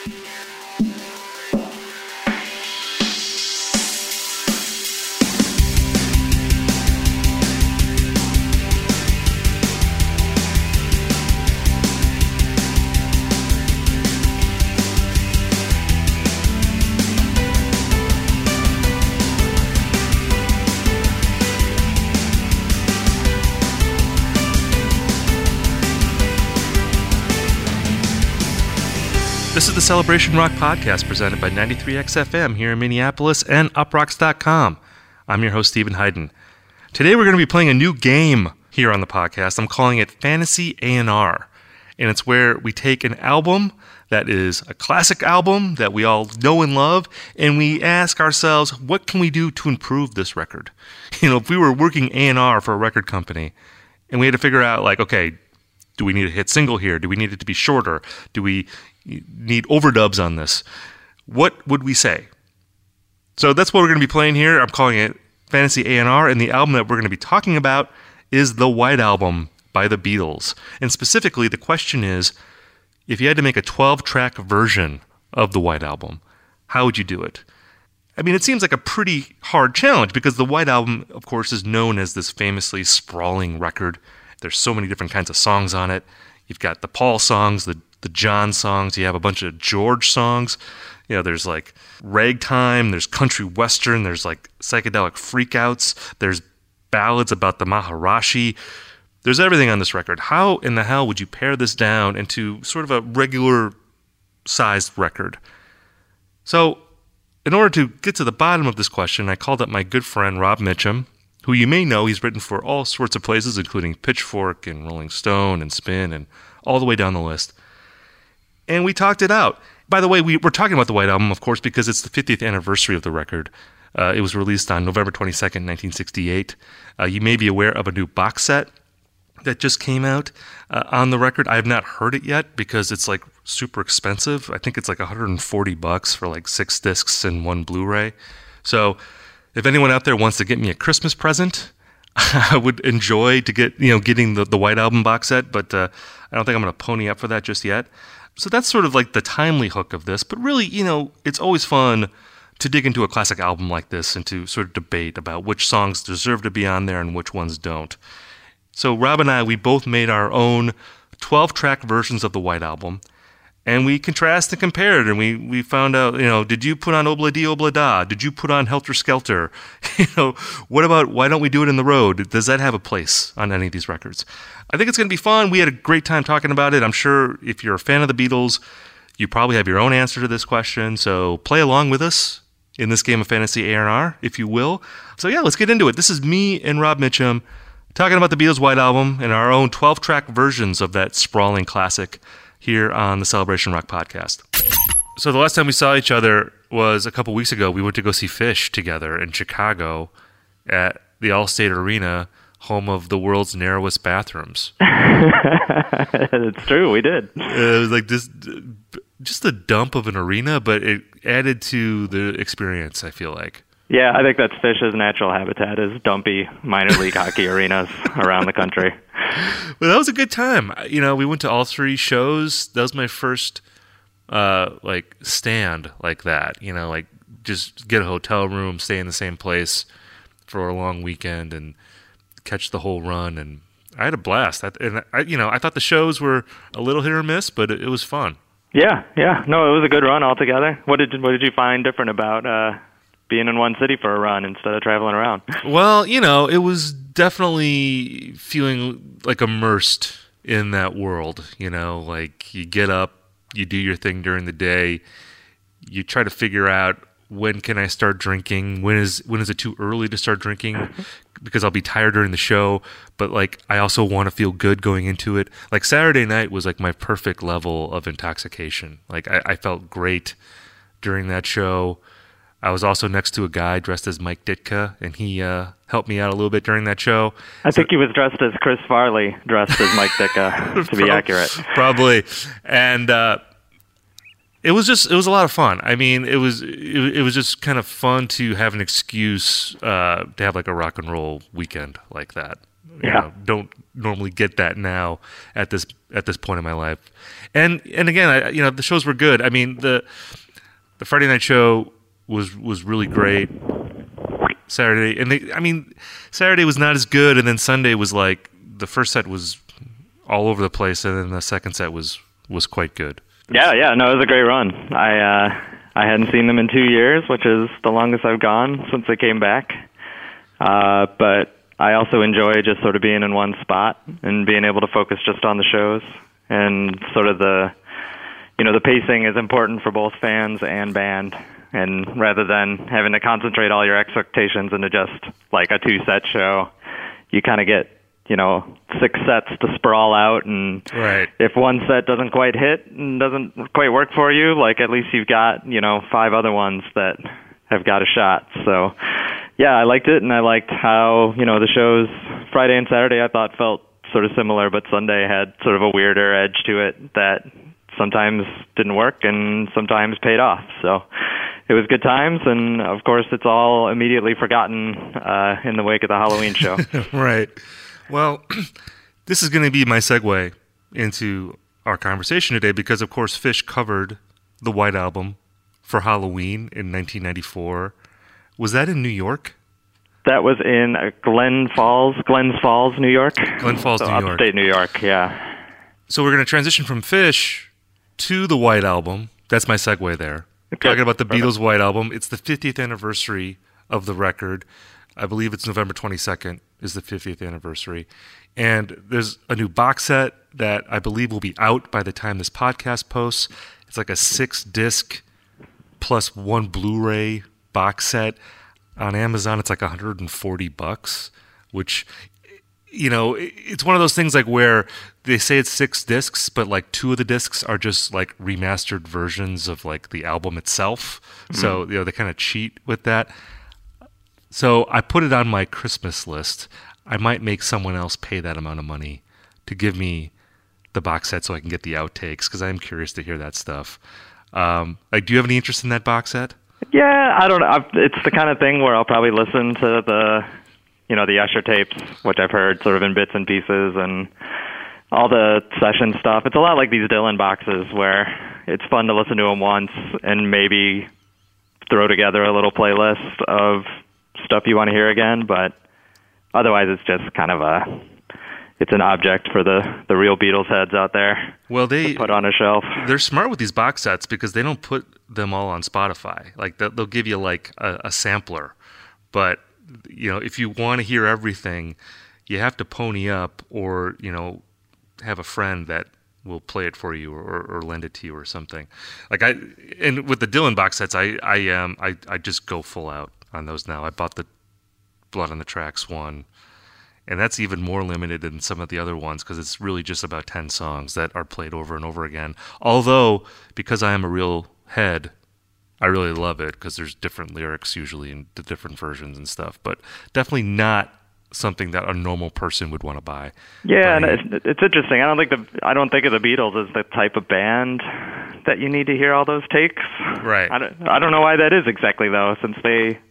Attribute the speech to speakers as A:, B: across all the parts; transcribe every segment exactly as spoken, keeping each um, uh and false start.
A: This is the Celebration Rock Podcast presented by ninety-three X F M here in Minneapolis and uprocks dot com. I'm your host, Stephen Hayden. Today we're going to be playing a new game here on the podcast. I'm calling it Fantasy A and R. And it's where we take an album that is a classic album that we all know and love, and we ask ourselves, what can we do to improve this record? You know, if we were working A and R for a record company, and we had to figure out, like, okay, do we need a hit single here? Do we need it to be shorter? Do we need overdubs on this? What would we say? So that's what we're going to be playing here. I'm calling it Fantasy A and R, and the album that we're going to be talking about is the White Album by the Beatles. And specifically, the question is, if you had to make a twelve-track version of the White Album, how would you do it? I mean, it seems like a pretty hard challenge because the White Album, of course, is known as this famously sprawling record. There's so many different kinds of songs on it. You've got the Paul songs, the the John songs, you have a bunch of George songs. You know, there's like ragtime, there's country western, there's like psychedelic freakouts, there's ballads about the Maharishi. There's everything on this record. How in the hell would you pare this down into sort of a regular sized record? So, in order to get to the bottom of this question, I called up my good friend Rob Mitchum, who you may know. He's written for all sorts of places, including Pitchfork and Rolling Stone and Spin and all the way down the list. And we talked it out. By the way, we, we're talking about the White Album, of course, because it's the fiftieth anniversary of the record. Uh, it was released on November twenty-second, nineteen sixty-eight. Uh, you may be aware of a new box set that just came out uh, on the record. I have not heard it yet because it's like super expensive. I think it's like one hundred forty bucks for like six discs and one Blu-ray. So if anyone out there wants to get me a Christmas present, I would enjoy to get, you know, getting the, the White Album box set, but uh, I don't think I'm going to pony up for that just yet. So that's sort of like the timely hook of this. But really, you know, it's always fun to dig into a classic album like this and to sort of debate about which songs deserve to be on there and which ones don't. So Rob and I, we both made our own twelve-track versions of the White Album, and we contrast and compared, and we, we found out, you know, did you put on Obla Di Obla Da? Did you put on Helter Skelter? You know, what about Why Don't We Do It in the Road? Does that have a place on any of these records? I think it's going to be fun. We had a great time talking about it. I'm sure if you're a fan of the Beatles, you probably have your own answer to this question, so play along with us in this game of Fantasy A and R, if you will. So yeah, let's get into it. This is me and Rob Mitchum talking about the Beatles' White Album and our own twelve-track versions of that sprawling classic here on the Celebration Rock Podcast. So the last time we saw each other was a couple weeks ago. We went to go see Phish together in Chicago at the Allstate Arena, home of the world's narrowest bathrooms.
B: It's true, we did.
A: It was like this, just a dump of an arena, but it added to the experience, I feel like.
B: Yeah, I think that's Phish's natural habitat, is dumpy minor league hockey arenas around the country.
A: Well, that was a good time. You know, we went to all three shows. That was my first, uh, like, stand like that. You know, like, just get a hotel room, stay in the same place for a long weekend, and catch the whole run. And I had a blast. I, and, I, you know, I thought the shows were a little hit or miss, but it, it was fun.
B: Yeah, yeah. No, it was a good run altogether. What did, what did you find different about uh being in one city for a run instead of traveling around?
A: Well, you know, it was definitely feeling like immersed in that world, you know, like you get up, you do your thing during the day, you try to figure out when can I start drinking, when is when is it too early to start drinking, because I'll be tired during the show, but like I also want to feel good going into it. Like Saturday night was like my perfect level of intoxication. Like I, I felt great during that show. I was also next to a guy dressed as Mike Ditka, and he uh, helped me out a little bit during that show.
B: I so, think he was dressed as Chris Farley, dressed as Mike Ditka, to be Pro- accurate.
A: Probably. And uh, it was just, it was a lot of fun. I mean, it was it, it was just kind of fun to have an excuse uh, to have like a rock and roll weekend like that. You
B: yeah.
A: know, don't normally get that now at this at this point in my life. And and again, I, you know, the shows were good. I mean, the the Friday night show was was really great. Saturday, and they, I mean, Saturday was not as good, and then Sunday was like the first set was all over the place, and then the second set was was quite good.
B: Yeah, yeah, no, it was a great run. I uh, I hadn't seen them in two years, which is the longest I've gone since they came back. Uh, but I also enjoy just sort of being in one spot and being able to focus just on the shows, and sort of the, you know, the pacing is important for both fans and band. And rather than having to concentrate all your expectations into just like a two-set show, you kind of get, you know, six sets to sprawl out. And
A: right.
B: if one set doesn't quite hit and doesn't quite work for you, like at least you've got, you know, five other ones that have got a shot. So, yeah, I liked it, and I liked how, you know, the shows Friday and Saturday I thought felt sort of similar, but Sunday had sort of a weirder edge to it that sometimes didn't work and sometimes paid off. So it was good times, and of course it's all immediately forgotten uh, in the wake of the Halloween show.
A: Right. Well, this is going to be my segue into our conversation today because, of course, Phish covered the White Album for Halloween in nineteen ninety-four. Was that in New York?
B: That was in Glen Falls, Glens Falls, New York.
A: Glen Falls,
B: so
A: New York.
B: Upstate New York, yeah.
A: So we're going to transition from Phish to the White Album. That's my segue there.
B: Okay.
A: Talking about the Beatles' White Album. It's the fiftieth anniversary of the record. I believe it's November twenty-second is the fiftieth anniversary. And there's a new box set that I believe will be out by the time this podcast posts. It's like a six-disc plus one Blu-ray box set. On Amazon, it's like one hundred forty bucks, which, you know, it's one of those things like where they say it's six discs, but like two of the discs are just like remastered versions of like the album itself. Mm-hmm. So, you know, they kind of cheat with that. So I put it on my Christmas list. I might make someone else pay that amount of money to give me the box set so I can get the outtakes, because I'm curious to hear that stuff. Um, like, do you have any interest in that box set?
B: Yeah, I don't know. I've, it's the kind of thing where I'll probably listen to the, you know, the Usher tapes, which I've heard sort of in bits and pieces, and all the session stuff. It's a lot like these Dylan boxes where it's fun to listen to them once and maybe throw together a little playlist of stuff you want to hear again, but otherwise it's just kind of a, it's an object for the, the real Beatles heads out there.
A: Well, they
B: to put on a shelf.
A: They're smart with these box sets because they don't put them all on Spotify. Like they'll, they'll give you like a, a sampler, but you know, if you want to hear everything, you have to pony up, or you know, have a friend that will play it for you, or, or lend it to you, or something. Like I, and with the Dylan box sets, I I um I I just go full out on those now. I bought the Blood on the Tracks one. And that's even more limited than some of the other ones because it's really just about ten songs that are played over and over again. Although, because I am a real head, I really love it because there's different lyrics usually in the different versions and stuff. But definitely not something that a normal person would want to buy.
B: Yeah, and it's, it's interesting. I don't think the I don't think of the Beatles as the type of band that you need to hear all those takes.
A: Right.
B: I don't, I don't know why that is exactly though, since they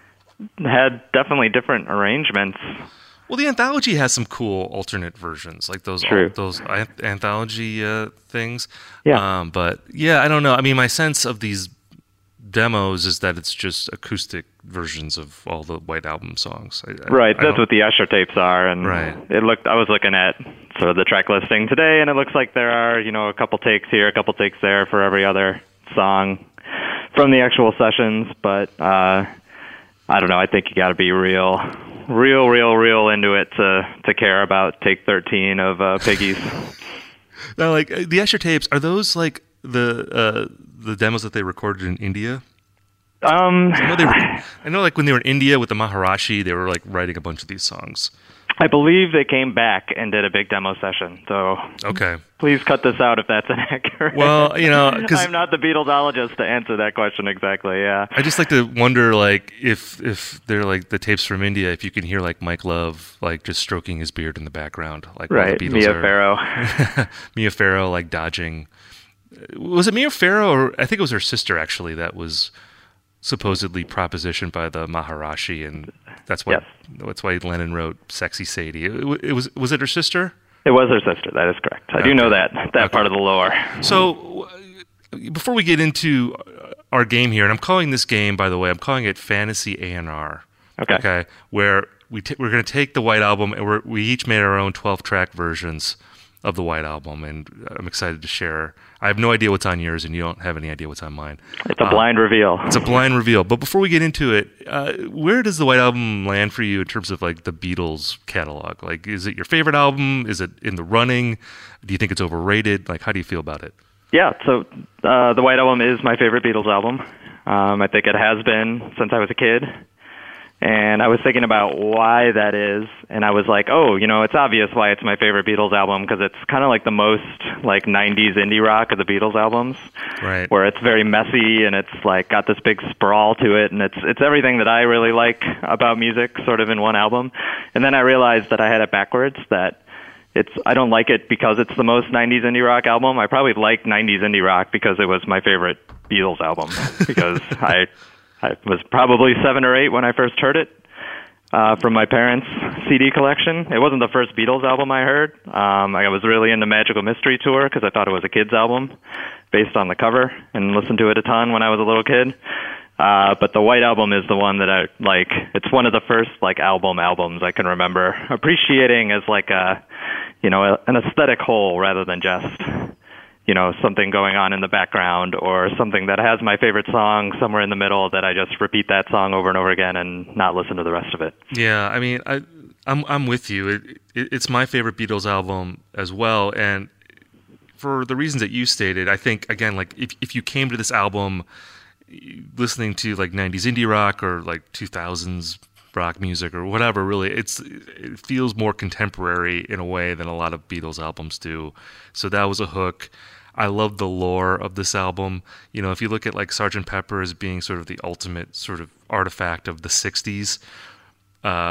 B: had definitely different arrangements.
A: Well, the anthology has some cool alternate versions, like those
B: True.
A: those anthology uh, things.
B: Yeah.
A: Um, but yeah, I don't know. I mean, my sense of these demos is that it's just acoustic versions of all the White Album songs. I,
B: right.
A: I,
B: That's
A: I
B: what the Usher tapes are, and
A: right.
B: it looked. I was looking at sort of the track listing today, and it looks like there are, you know, a couple takes here, a couple takes there for every other song from the actual sessions. But uh, I don't know. I think you got to be real. Real, real, real into it to to care about Take thirteen of uh, Piggies.
A: Now, like the Usher tapes, are those like the uh, the demos that they recorded in India?
B: Um,
A: I know, they were, I know, like when they were in India with the Maharishi, they were like writing a bunch of these songs.
B: I believe they came back and did a big demo session. So
A: okay,
B: please cut this out if that's inaccurate.
A: Well, you know, because
B: I'm not the Beatlesologist to answer that question exactly. Yeah,
A: I just like to wonder, like, if if they're like the tapes from India, if you can hear like Mike Love, like just stroking his beard in the background, like
B: right,
A: while the Beatles
B: Mia
A: are,
B: Farrow,
A: Mia Farrow, like dodging. Was it Mia Farrow, or I think it was her sister actually that was supposedly propositioned by the Maharishi, and that's why
B: Yes.
A: that's why Lennon wrote "Sexy Sadie." It, it was was it her sister?
B: It was her sister. That is correct. I
A: Okay.
B: do know that that
A: Okay.
B: part of the lore.
A: So, uh, before we get into our game here, and I'm calling this game, by the way, I'm calling it Fantasy A and R.
B: Okay.
A: Okay, where we t- we're going to take the White Album, and we're, we each made our own twelve-track versions of the White Album, and I'm excited to share. I have no idea what's on yours, and you don't have any idea what's on mine.
B: It's a
A: Uh,
B: blind reveal.
A: It's a blind reveal. But before we get into it, uh, where does the White Album land for you in terms of like the Beatles catalog? Like, is it your favorite album? Is it in the running? Do you think it's overrated? Like, how do you feel about it?
B: Yeah, so uh, the White Album is my favorite Beatles album. Um, I think it has been since I was a kid. And I was thinking about why that is, and I was like, oh, you know, it's obvious why it's my favorite Beatles album, because it's kind of like the most like nineties indie rock of the Beatles albums,
A: Right.
B: where it's very messy and it's like got this big sprawl to it, and it's it's everything that I really like about music, sort of in one album. And then I realized that I had it backwards, that it's I don't like it because it's the most nineties indie rock album. I probably like nineties indie rock because it was my favorite Beatles album, because I I was probably seven or eight when I first heard it uh, from my parents' C D collection. It wasn't the first Beatles album I heard. Um, I was really into Magical Mystery Tour because I thought it was a kid's album based on the cover, and listened to it a ton when I was a little kid. Uh, but the White Album is the one that I like. It's one of the first like album albums I can remember appreciating as like a, you know, a, an aesthetic whole rather than just, you know, something going on in the background, or something that has my favorite song somewhere in the middle that I just repeat that song over and over again and not listen to the rest of it.
A: Yeah, I mean, I, I'm I'm with you. It, it, it's my favorite Beatles album as well, and for the reasons that you stated, I think again, like if if you came to this album listening to like nineties indie rock or like two thousands rock music or whatever, really, it's it feels more contemporary in a way than a lot of Beatles albums do. So that was a hook. I love the lore of this album. You know, if you look at like Sergeant Pepper as being sort of the ultimate sort of artifact of the sixties, uh,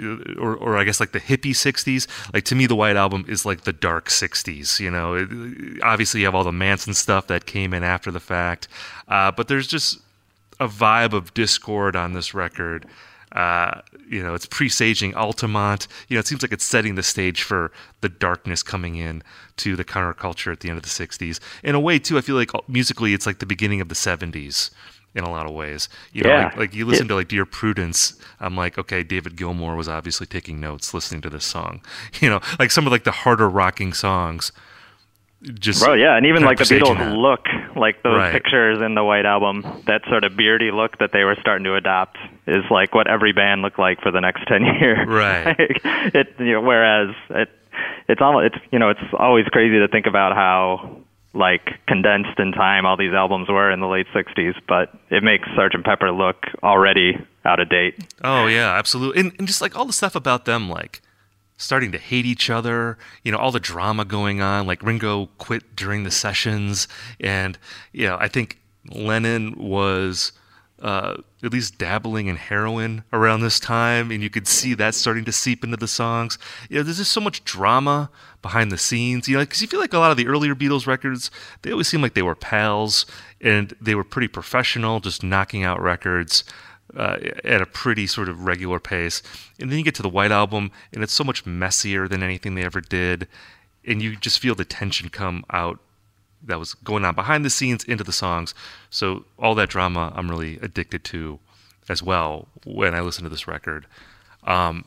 A: or or I guess like the hippie sixties, like to me the White Album is like the dark sixties. You know, it, obviously you have all the Manson stuff that came in after the fact, uh, but there's just a vibe of discord on this record. Uh, you know, it's presaging Altamont. You know, it seems like it's setting the stage for the darkness coming in to the counterculture at the end of the sixties. In a way, too, I feel like musically it's like the beginning of the seventies in a lot of ways. You know,
B: Yeah.
A: like, like you listen to like Dear Prudence, I'm like, okay, David Gilmour was obviously taking notes listening to this song. You know, like some of like the harder rocking songs. Just
B: Bro, yeah, and even
A: kind
B: like
A: of
B: the
A: presaging
B: Beatles
A: that.
B: look, like those
A: Right.
B: pictures in the White Album, that sort of beardy look that they were starting to adopt is like what every band looked like for the next ten years.
A: Right.
B: Like, it, you know, whereas it, it's almost, it's you know, it's always crazy to think about how like condensed in time all these albums were in the late sixties, but it makes Sergeant Pepper look already out of date.
A: Oh yeah, absolutely. And, and just like all the stuff about them, like starting to hate each other, you know, all the drama going on, like Ringo quit during the sessions. And, you know, I think Lennon was uh, at least dabbling in heroin around this time. And you could see that starting to seep into the songs. You know, there's just so much drama behind the scenes, you know, because you feel like a lot of the earlier Beatles records, they always seemed like they were pals and they were pretty professional, just knocking out records Uh, at a pretty sort of regular pace. And then you get to the White Album, and it's so much messier than anything they ever did. And you just feel the tension come out that was going on behind the scenes into the songs. So all that drama I'm really addicted to as well when I listen to this record. Um,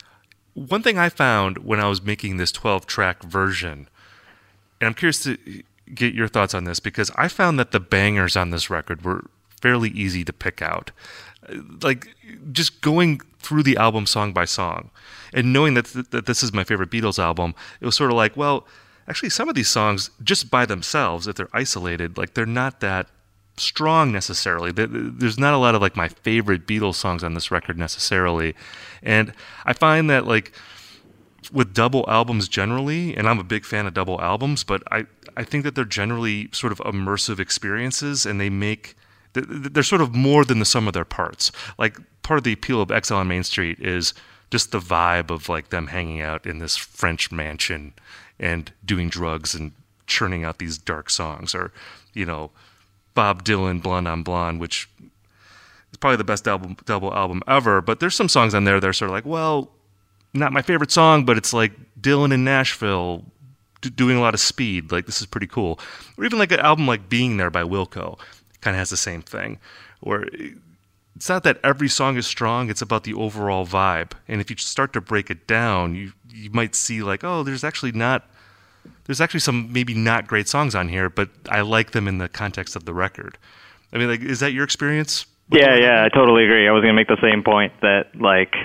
A: one thing I found when I was making this twelve-track version, and I'm curious to get your thoughts on this, because I found that the bangers on this record were fairly easy to pick out. Like just going through the album song by song and knowing that th- that this is my favorite Beatles album, it was sort of like, well, actually some of these songs just by themselves, if they're isolated, like they're not that strong necessarily. There's not a lot of like my favorite Beatles songs on this record necessarily. And I find that like with double albums generally, and I'm a big fan of double albums, but I, I think that they're generally sort of immersive experiences, and they make they're sort of more than the sum of their parts. Like part of the appeal of Exile on Main Street is just the vibe of like them hanging out in this French mansion and doing drugs and churning out these dark songs, or, you know, Bob Dylan, Blonde on Blonde, which It's probably the best album, double album ever. But there's some songs on there that are sort of like, well, not my favorite song, but it's like Dylan in Nashville d- doing a lot of speed. Like, this is pretty cool. Or even like an album like Being There by Wilco kind of has the same thing. Where it's not that every song is strong, it's about the overall vibe. And if you start to break it down, you you might see like, oh, there's actually not, there's actually some maybe not great songs on here, but I like them in the context of the record. I mean, like, is that your experience?
B: Yeah, yeah, I totally agree. I was going to make the same point that, like,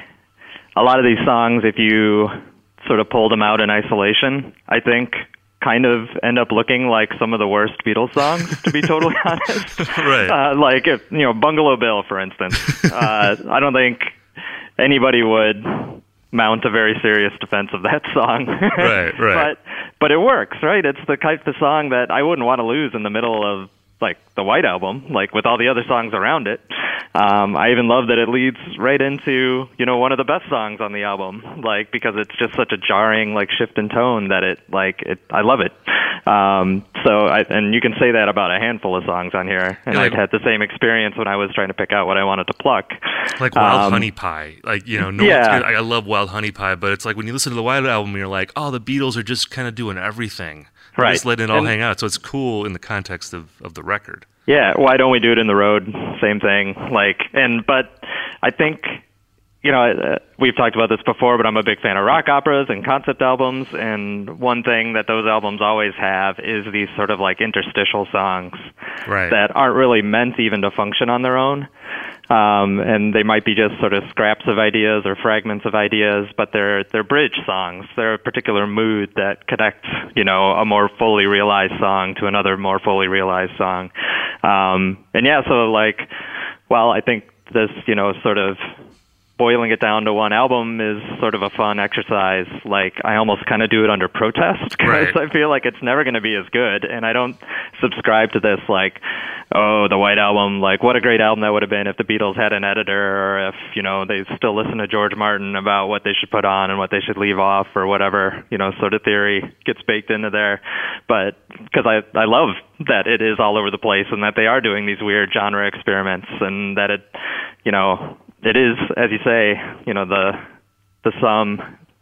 B: a lot of these songs, if you sort of pulled them out in isolation, I think kind of end up looking like some of the worst Beatles songs, to be totally honest.
A: Right.
B: Uh, like, if, you know, Bungalow Bill, for instance. uh, I don't think anybody would mount a very serious defense of that song.
A: Right, right.
B: But, but it works, right? It's the type of song that I wouldn't want to lose in the middle of, like, the White Album, like, with all the other songs around it. Um, I even love that it leads right into, you know, one of the best songs on the album, like, because it's just such a jarring, like, shift in tone that it, like, it, I love it. Um, so, I, and you can say that about a handful of songs on here, and
A: yeah, like,
B: I've had the same experience when I was trying to pick out what I wanted to pluck.
A: Like Wild
B: um, Honey
A: Pie, like, you know, no
B: yeah.
A: one's gonna, I love Wild Honey Pie, but it's like when you listen to the White Album, you're like, oh, the Beatles are just kind of doing everything. They're
B: right.
A: just letting it all
B: and,
A: hang out. So it's cool in the context of, of the record.
B: Yeah, why don't we do it in the road? Same thing. Like, and but I think, you know, uh, we've talked about this before, but I'm a big fan of rock operas and concept albums. And one thing that those albums always have is these sort of like interstitial songs
A: right.
B: that aren't really meant even to function on their own. Um, and they might be just sort of scraps of ideas or fragments of ideas, but they're they're bridge songs. They're a particular mood that connects, you know, a more fully realized song to another more fully realized song. Um, and yeah, so like, well, I think this, you know, sort of boiling it down to one album is sort of a fun exercise. Like, I almost kind of do it under protest because
A: right.
B: I feel like it's never going to be as good. And I don't subscribe to this, like, oh, the White Album, like, what a great album that would have been if the Beatles had an editor, or if, you know, they still listen to George Martin about what they should put on and what they should leave off, or whatever, you know, sort of theory gets baked into there. But because I, I love that it is all over the place and that they are doing these weird genre experiments, and that it, you know, it is, as you say, you know, the the sum.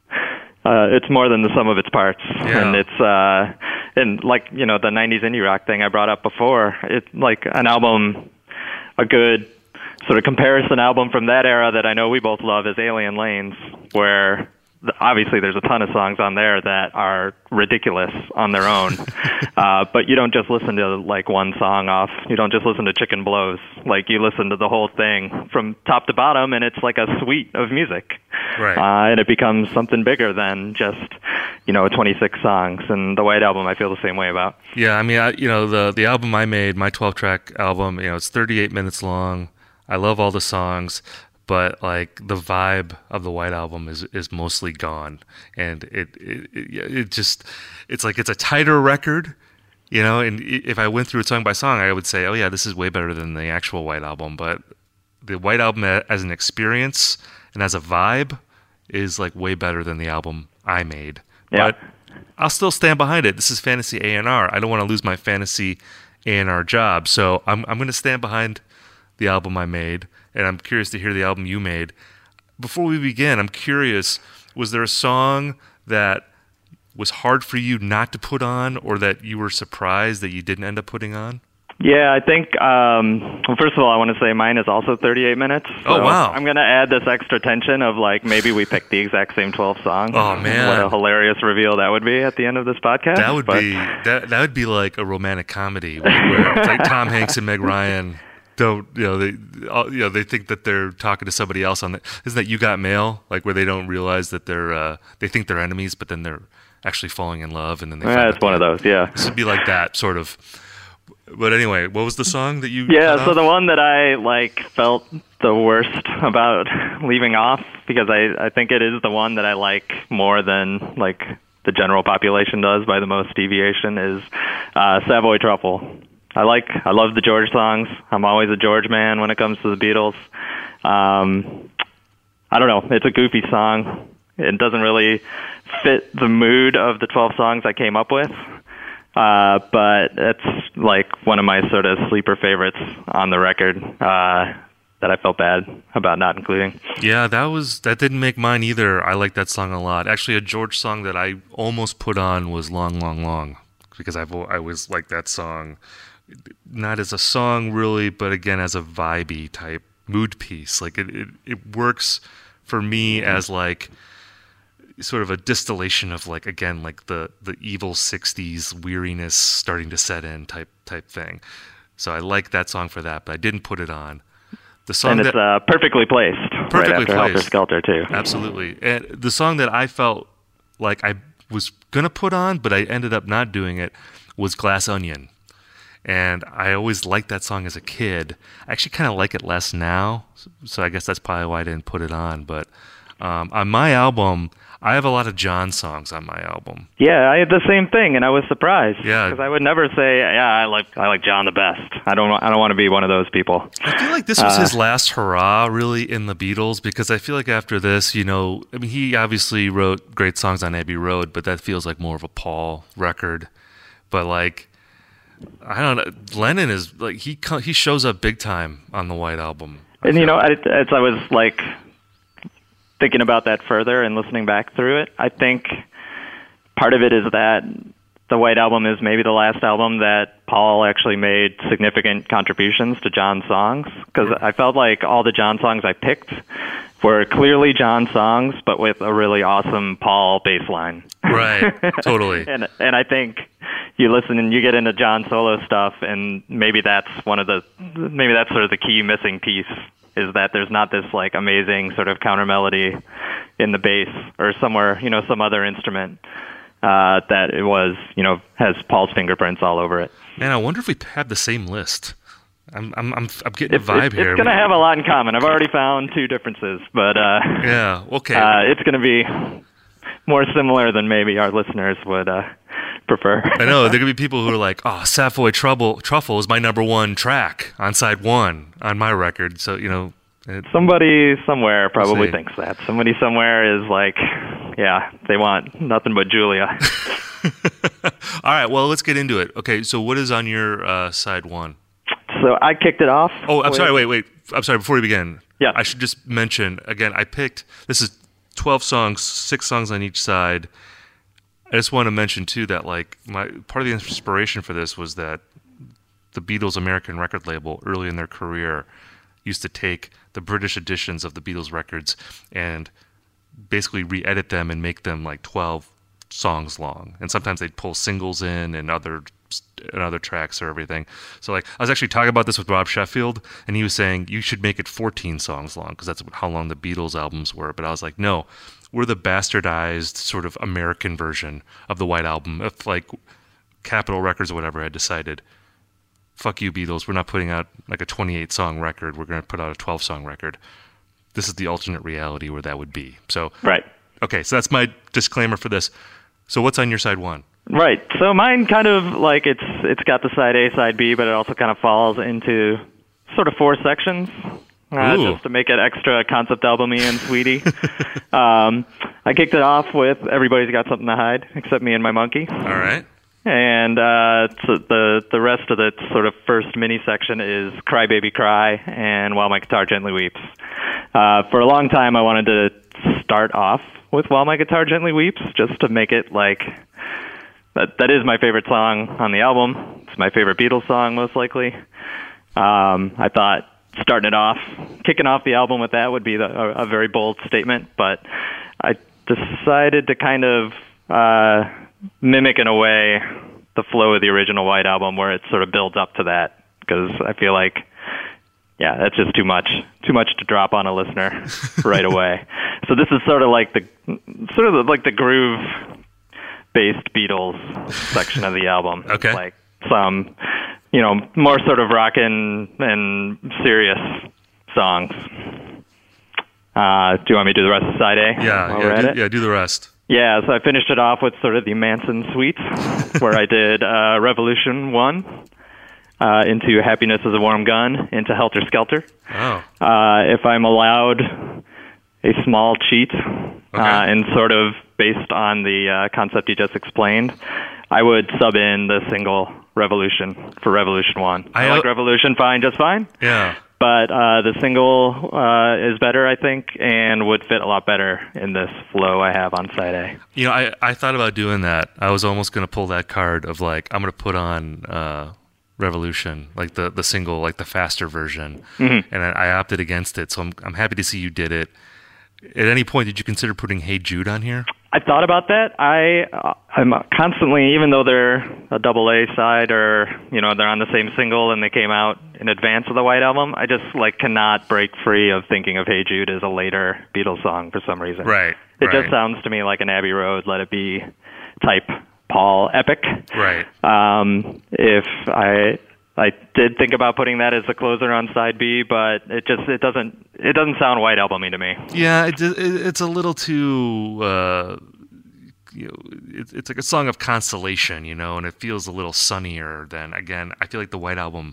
B: Uh, it's more than the sum of its parts,
A: yeah.
B: and it's uh, and like, you know, the nineties indie rock thing I brought up before. It's like an album, a good sort of comparison album from that era that I know we both love is Alien Lanes, where obviously there's a ton of songs on there that are ridiculous on their own. uh, but you don't just listen to like one song off. You don't just listen to Chicken Blows. Like, you listen to the whole thing from top to bottom, and it's like a suite of music.
A: Right.
B: Uh, and it becomes something bigger than just, you know, twenty-six songs. And the White Album I feel the same way about.
A: Yeah, I mean, I, you know, the, the album I made, my twelve-track album, you know, it's thirty-eight minutes long. I love all the songs. But like the vibe of the White Album is, is mostly gone, and it, it it it just it's like it's a tighter record, you know. And if I went through it song by song, I would say, oh yeah, this is way better than the actual White Album. But the White Album as an experience and as a vibe is like way better than the album I made.
B: Yeah.
A: But I'll still stand behind it. This is fantasy A and R. I don't want to lose my fantasy A and R job, so I'm I'm going to stand behind the album I made. And I'm curious to hear the album you made. Before we begin, I'm curious, was there a song that was hard for you not to put on, or that you were surprised that you didn't end up putting on?
B: Yeah, I think, um, well, first of all, I want to say mine is also thirty-eight minutes. So
A: oh, wow.
B: I'm going to add this extra tension of, like, maybe we picked the exact same twelve songs.
A: Oh, man.
B: What a hilarious reveal that would be at the end of this podcast.
A: That would
B: but...
A: be that, that would be like a romantic comedy where, where it's like Tom Hanks and Meg Ryan don't, you know, they, you know, they think that they're talking to somebody else on the, isn't that You Got Mail? Like, where they don't realize that they're, uh, they think they're enemies, but then they're actually falling in love, and then they.
B: Yeah, it's one of those. Yeah,
A: this would be like that sort of. But anyway, what was the song that you?
B: Yeah, so the one that I like felt the worst about leaving off, because I I think it is the one that I like more than like the general population does by the most deviation, is uh, Savoy Truffle. I like, I love the George songs. I'm always a George man when it comes to the Beatles. Um, I don't know. It's a goofy song. It doesn't really fit the mood of the twelve songs I came up with. Uh, but it's like one of my sort of sleeper favorites on the record. Uh, that I felt bad about not including.
A: Yeah, that was that didn't make mine either. I like that song a lot. Actually, a George song that I almost put on was "Long, Long, Long" because I've I always liked that song, not as a song really, but again as a vibey type mood piece. Like it, it, it works for me as like sort of a distillation of like again like the the evil sixties weariness starting to set in type type thing. So I like that song for that, but I didn't put it on. The song
B: and it's
A: that,
B: uh, perfectly placed
A: perfectly
B: right after
A: placed.
B: Helter Skelter too.
A: Absolutely. And the song that I felt like I was gonna put on, but I ended up not doing it, was Glass Onion. And I always liked that song as a kid. I actually kind of like it less now, so I guess that's probably why I didn't put it on. But um, on my album, I have a lot of John songs on my album.
B: Yeah, I had the same thing, and I was surprised.
A: Yeah,
B: because I would never say, "Yeah, I like I like John the best." I don't I don't want to be one of those people.
A: I feel like this was
B: uh,
A: his last hurrah, really, in the Beatles, because I feel like after this, you know, I mean, he obviously wrote great songs on Abbey Road, but that feels like more of a Paul record. But like, I don't know, Lennon is like he he shows up big time on the White Album. I
B: and you know,
A: like.
B: as I was like thinking about that further and listening back through it, I think part of it is that the White Album is maybe the last album that Paul actually made significant contributions to John's songs, because I felt like all the John songs I picked were clearly John songs, but with a really awesome Paul bass line.
A: Right, totally.
B: and and I think you listen and you get into John solo stuff, and maybe that's one of the maybe that's sort of the key missing piece, is that there's not this like amazing sort of counter melody in the bass or somewhere, you know, some other instrument uh, that it was, you know, has Paul's fingerprints all over it.
A: Man, I wonder if we have the same list. I'm I'm I'm, I'm getting
B: It's,
A: a vibe
B: it's,
A: here.
B: It's going to have a lot in common. I've already found two differences, but uh,
A: yeah, okay.
B: Uh, it's going to be more similar than maybe our listeners would uh, prefer.
A: I know, there are going to be people who are like, oh, Savoy Trouble, Truffle is my number one track on side one on my record. So, you know. It,
B: Somebody somewhere probably
A: we'll
B: thinks that. Somebody somewhere is like, yeah, they want nothing but Julia.
A: All right, well, let's get into it. Okay, so what is on your uh, side one?
B: So I kicked it off.
A: Oh, I'm
B: with,
A: sorry, wait, wait. I'm sorry, before we begin.
B: Yeah.
A: I should just mention, again, I picked, this is twelve songs, six songs on each side. I just want to mention, too, that, like, my part of the inspiration for this was that the Beatles' American record label, early in their career, used to take the British editions of the Beatles records and basically re-edit them and make them, like, twelve songs long. And sometimes they'd pull singles in and other and other tracks or everything. So, like, I was actually talking about this with Rob Sheffield, and he was saying, you should make it fourteen songs long, because that's how long the Beatles albums were. But I was like, no, we're the bastardized sort of American version of the White Album. If, like, Capitol Records or whatever had decided, fuck you, Beatles, we're not putting out, like, a twenty-eight song record, we're going to put out a twelve song record. This is the alternate reality where that would be. So,
B: right.
A: Okay, so that's my disclaimer for this. So what's on your side one?
B: Right. So mine kind of like it's it's got the side A, side B, but it also kind of falls into sort of four sections, uh, just to make it extra concept album-y and sweetie. um, I kicked it off with Everybody's Got Something to Hide, except me and my monkey.
A: All right.
B: And uh, so the the rest of the sort of first mini section is Cry Baby Cry and While My Guitar Gently Weeps. Uh, for a long time, I wanted to start off with While My Guitar Gently Weeps, just to make it like... That that is my favorite song on the album. It's my favorite Beatles song, most likely. Um, I thought starting it off, kicking off the album with that would be the, a, a very bold statement, but I decided to kind of uh, mimic in a way the flow of the original White Album, where it sort of builds up to that, because I feel like, yeah, that's just too much, too much to drop on a listener right away. So this is sort of like the sort of like the groove based Beatles section of the album.
A: Okay.
B: Like some, you know, more sort of rockin' and serious songs. Uh, do you want me to do the rest of side A?
A: Yeah, yeah, do, yeah, do the rest.
B: Yeah, so I finished it off with sort of the Manson suite, where I did uh, Revolution one, uh, into Happiness is a Warm Gun, into Helter Skelter.
A: Oh.
B: Uh, if I'm allowed a small cheat, okay. uh, and sort of based on the uh, concept you just explained, I would sub in the single Revolution for Revolution one. I, I like Revolution fine, just fine.
A: Yeah.
B: but uh, the single uh, is better, I think, and would fit a lot better in this flow I have on side A.
A: You know, I, I thought about doing that. I was almost going to pull that card of like, I'm going to put on uh, Revolution, like the, the single, like the faster version, mm-hmm. and I, I opted against it. So I'm I'm happy to see you did it. At any point, did you consider putting Hey Jude on here?
B: I thought about that. I uh, I'm constantly, even though they're a double A side or you know they're on the same single and they came out in advance of the White Album, I just like cannot break free of thinking of Hey Jude as a later Beatles song for some reason.
A: Right.
B: It
A: right.
B: just sounds to me like an Abbey Road, Let It Be type Paul epic.
A: Right.
B: Um, if I I did think about putting that as the closer on side B, but it just it doesn't it doesn't sound White Album-y to me.
A: Yeah, it, it, it's a little too uh, you know, it, it's like a song of consolation, you know, and it feels a little sunnier than again. I feel like the White Album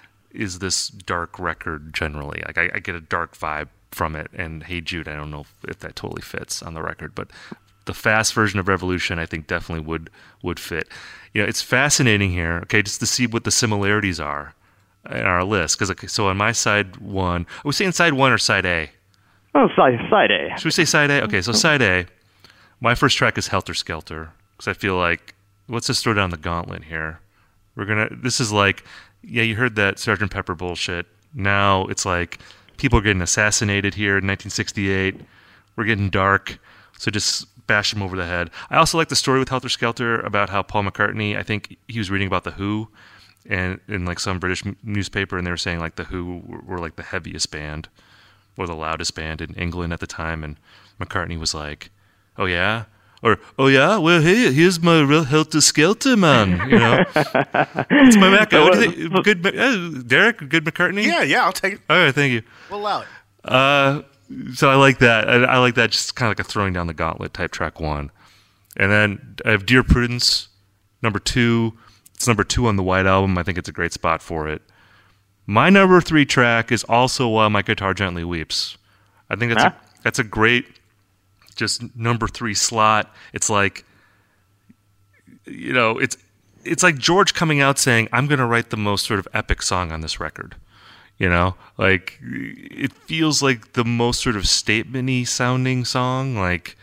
A: is this dark record generally. Like I, I get a dark vibe from it, and Hey Jude, I don't know if, if that totally fits on the record, but the fast version of Revolution, I think, definitely would would fit. You know, it's fascinating here, okay, just to see what the similarities are in our list. Because okay, so on my side one, are we saying side one or side A?
B: Oh, side side A.
A: Should we say side A? Okay, so side A. My first track is Helter Skelter because I feel like let's just throw down the gauntlet here. We're gonna. This is like, yeah, you heard that Sergeant Pepper bullshit. Now it's like people are getting assassinated here in nineteen sixty-eight. We're getting dark, so just bash him over the head. I also like the story with Helter Skelter about how Paul McCartney, I think he was reading about The Who and in like some British m- newspaper, and they were saying like The Who were, were like the heaviest band or the loudest band in England at the time, and McCartney was like, oh yeah? Or, oh yeah, well, hey, here's my real Helter Skelter, man, you know? It's my Mac. What do you think? Good, uh, Derek, good McCartney?
C: Yeah, yeah, I'll take it.
A: All right, thank you.
C: We'll allow it.
A: Uh, so I like that. I, I like that just kind of like a throwing down the gauntlet type track one. And then I have Dear Prudence, number two. It's number two on the White Album. I think it's a great spot for it. My number three track is also While My Guitar Gently Weeps. I think that's huh? a, that's a great just number three slot. It's like, you know, it's it's like George coming out saying, I'm going to write the most sort of epic song on this record. You know, like it feels like the most sort of statement-y sounding song. Like,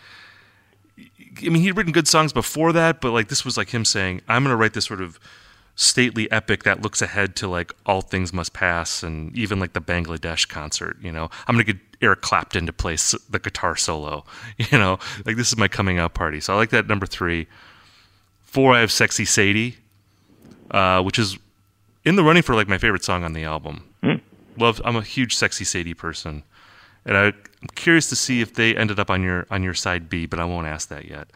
A: I mean, he'd written good songs before that, but like this was like him saying, I'm going to write this sort of stately epic that looks ahead to like All Things Must Pass and even like the Bangladesh concert. You know, I'm going to get Eric Clapton to play the guitar solo. You know, like this is my coming out party. So I like that number three. Four, I have Sexy Sadie, uh, which is in the running for like my favorite song on the album. Mm. Love. I'm a huge Sexy Sadie person, and I, I'm curious to see if they ended up on your on your side B, but I won't ask that yet.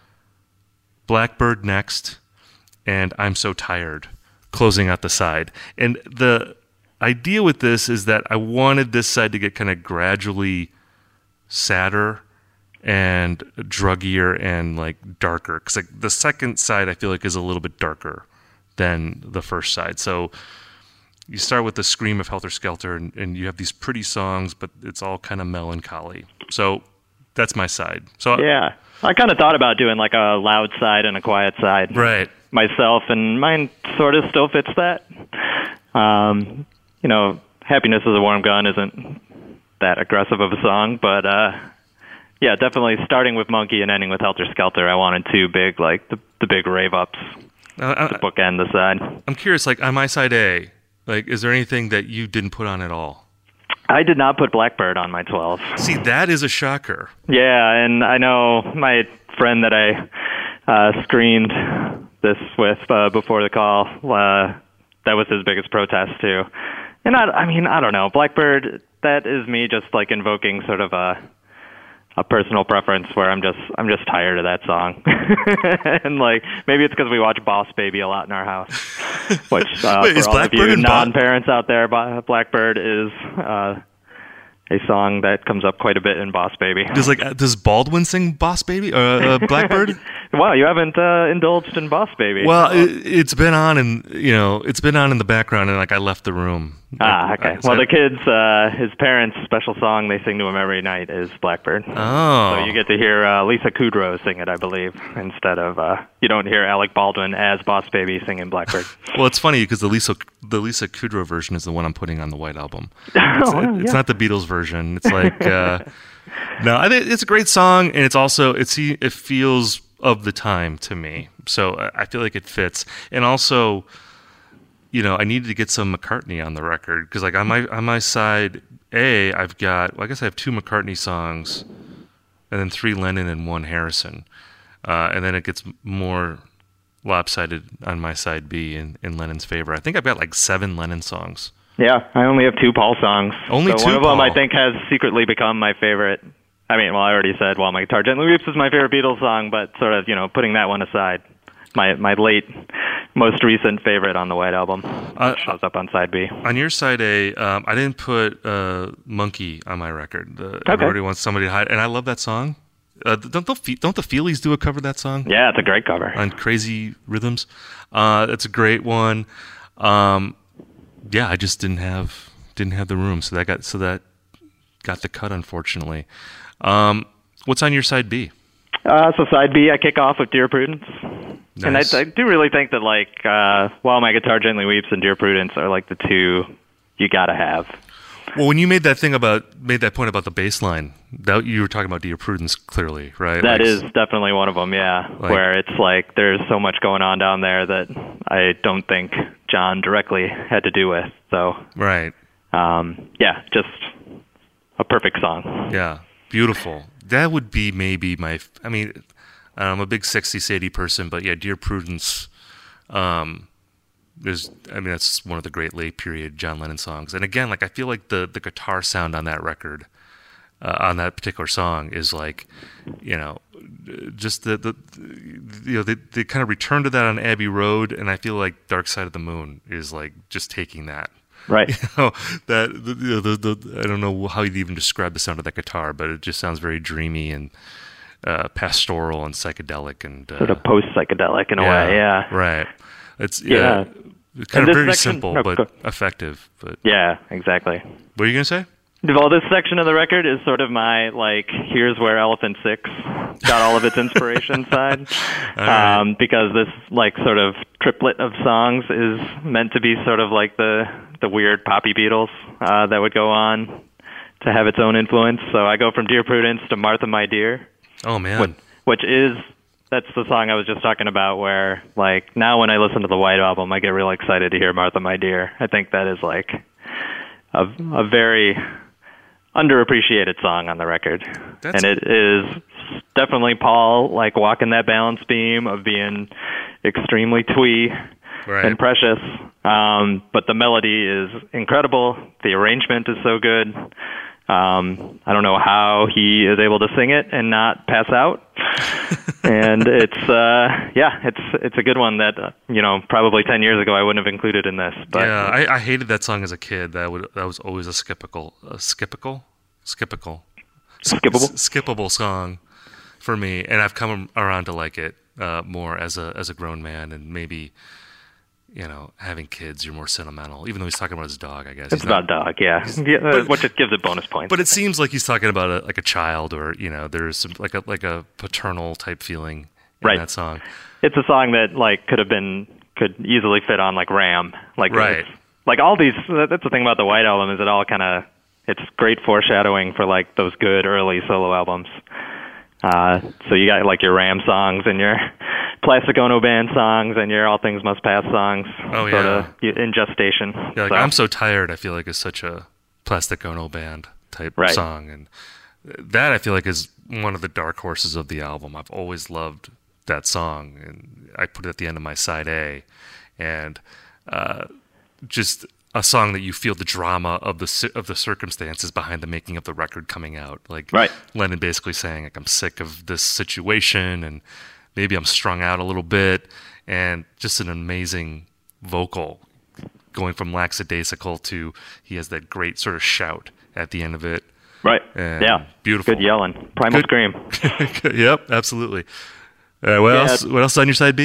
A: Blackbird next, and I'm So Tired, closing out the side. And the idea with this is that I wanted this side to get kind of gradually sadder and druggier and like darker, because like the second side I feel like is a little bit darker than the first side. So you start with the scream of Helter Skelter, and, and you have these pretty songs, but it's all kind of melancholy. So that's my side. So
B: yeah, I kind of thought about doing like a loud side and a quiet side,
A: right?
B: Myself, and mine sort of still fits that. Um, you know, Happiness is a Warm Gun isn't that aggressive of a song, but uh, yeah, definitely starting with Monkey and ending with Helter Skelter. I wanted two big, like the the big rave ups uh, to bookend the side.
A: I'm curious, like on my side A. Like, is there anything that you didn't put on at all?
B: I did not put Blackbird on my twelve.
A: See, that is a shocker.
B: Yeah, and I know my friend that I uh, screened this with uh, before the call, uh, that was his biggest protest, too. And, I, I mean, I don't know. Blackbird, that is me just, like, invoking sort of a a personal preference where I'm just I'm just tired of that song. And like maybe it's because we watch Boss Baby a lot in our house. Which uh,
A: Wait,
B: for
A: is
B: all
A: Blackbird
B: of you
A: in
B: non-parents out there, Blackbird is uh, a song that comes up quite a bit in Boss Baby.
A: Does like does Baldwin sing Boss Baby or uh, uh, Blackbird?
B: Wow, you haven't uh, indulged in Boss Baby.
A: Well, it, it's been on, and you know, it's been on in the background, and like I left the room
B: Ah,
A: I-
B: okay.
A: I-
B: well,
A: so-
B: the kids, uh, his parents' special song they sing to him every night is Blackbird.
A: Oh.
B: So you get to hear uh, Lisa Kudrow sing it, I believe, instead of, uh, you don't hear Alec Baldwin as Boss Baby singing Blackbird.
A: Well, it's funny because the Lisa the Lisa Kudrow version is the one I'm putting on the White Album. It's,
B: Oh, well,
A: it's
B: yeah.
A: not the Beatles version. It's like uh, no, I think it's a great song, and it's also it's it feels of the time to me. So I I feel like it fits, and also, you know, I needed to get some McCartney on the record because like on my on my side A, I've got well, I guess I have two McCartney songs, and then three Lennon and one Harrison, uh, and then it gets more lopsided on my side B in, in Lennon's favor. I think I've got like seven Lennon songs.
B: Yeah, I only have two Paul songs.
A: Only
B: so
A: two
B: one of them
A: Paul.
B: I think has secretly become my favorite. I mean, well, I already said While My Guitar Gently Weeps is my favorite Beatles song, but sort of, you know, putting that one aside, my my late, most recent favorite on the White Album
A: Uh,
B: shows up on side B.
A: On your side A, um, I didn't put uh, Monkey on my record. Uh,
B: Okay.
A: Everybody Wants Somebody to Hide, and I love that song. Uh, don't, the Fe- don't the Feelies do a cover of that song?
B: Yeah, it's a great cover.
A: On Crazy Rhythms. Uh, it's a great one. Um, yeah, I just didn't have didn't have the room, so that got so that got the cut, unfortunately. Um, what's on your side B?
B: Uh, so side B, I kick off with Dear Prudence. And I,
A: Nice.
B: I do really think that, like, uh, While My Guitar Gently Weeps and Dear Prudence are, like, the two you gotta have.
A: Well, when you made that thing about made that point about the bass line, that you were talking about Dear Prudence, clearly, right?
B: That
A: Like,
B: is definitely one of them, yeah.
A: Like-
B: where it's like there's so much going on down there that I don't think John directly had to do with. So,
A: right.
B: um, yeah, just a perfect song.
A: Yeah, beautiful. That would be maybe my. I mean, I'm a big sexy Sadie person, but yeah, Dear Prudence. Um, there's, I mean, that's one of the great late period John Lennon songs. And again, like I feel like the the guitar sound on that record, uh, on that particular song, is like, you know, just the the, you know, they they kind of return to that on Abbey Road, and I feel like Dark Side of the Moon is like just taking that.
B: Right.
A: You know, that the, you know, the, the I don't know how you'd even describe the sound of that guitar, but it just sounds very dreamy and uh, pastoral and psychedelic and uh,
B: Sort of post-psychedelic in a way, yeah.
A: right. It's
B: Yeah.
A: yeah, it's kind
B: And
A: of
B: this
A: very
B: section-
A: simple
B: oh,
A: but
B: go-
A: effective. But
B: Yeah, exactly.
A: what are you gonna say?
B: Well, this section of the record is sort of my, like, here's where Elephant Six got all of its inspiration side.
A: All right.
B: Um, because this, like, sort of triplet of songs is meant to be sort of like the, the weird poppy Beatles uh, that would go on to have its own influence. So I go from Dear Prudence to Martha, My Dear,
A: Oh man,
B: which, which is, that's the song I was just talking about where, like, now when I listen to the White Album, I get real excited to hear Martha, My Dear. I think that is, like, a, a very underappreciated song on the record.
A: That's-
B: And it is definitely Paul, like, walking that balance beam of being extremely twee
A: right?
B: and precious. Um, but the melody is incredible. The arrangement is so good. Um, I don't know how he is able to sing it and not pass out. And it's, uh, yeah, it's it's a good one that, uh, you know, probably ten years ago I wouldn't have included in this. But
A: yeah, I, I hated that song as a kid. That would that was always a skipical, a skipical, skipical,
B: Skippable?
A: S- skippable song for me, and I've come around to like it uh, more as a as a grown man, and maybe, you know, having kids, you're more sentimental. Even though he's talking about his dog, I guess
B: It's
A: He's not-
B: about dog, yeah. yeah uh,
A: but-
B: which just gives it bonus points.
A: But it seems like he's talking about a, like a child, or you know, there's some like a like a paternal type feeling in
B: Right.
A: that song.
B: It's a song that, like, could have been, could easily fit on, like, Ram. Like,
A: Right.
B: it's- like, all these, that's the thing about the White Album, is it all kind of, it's great foreshadowing for, like, those good early solo albums. Uh, so you got, like, your Ram songs and your Plastic Ono Band songs and your All Things Must Pass songs.
A: Oh,
B: sort
A: yeah.
B: of in gestation.
A: Yeah, like
B: So,
A: I'm So Tired, I feel like is such a Plastic Ono Band type
B: Right.
A: song, and that I feel like is one of the dark horses of the album. I've always loved that song, and I put it at the end of my side A, and uh, just a song that you feel the drama of the ci- of the circumstances behind the making of the record coming out. Like
B: Right.
A: Lennon basically saying, like, I'm sick of this situation, and maybe I'm strung out a little bit, and just an amazing vocal going from lackadaisical to he has that great sort of shout at the end of it.
B: Right.
A: And
B: yeah.
A: beautiful.
B: Good yelling. Primal
A: Good-
B: Scream.
A: Yep, absolutely. Uh, what
B: Yeah.
A: else? What else is on your side B?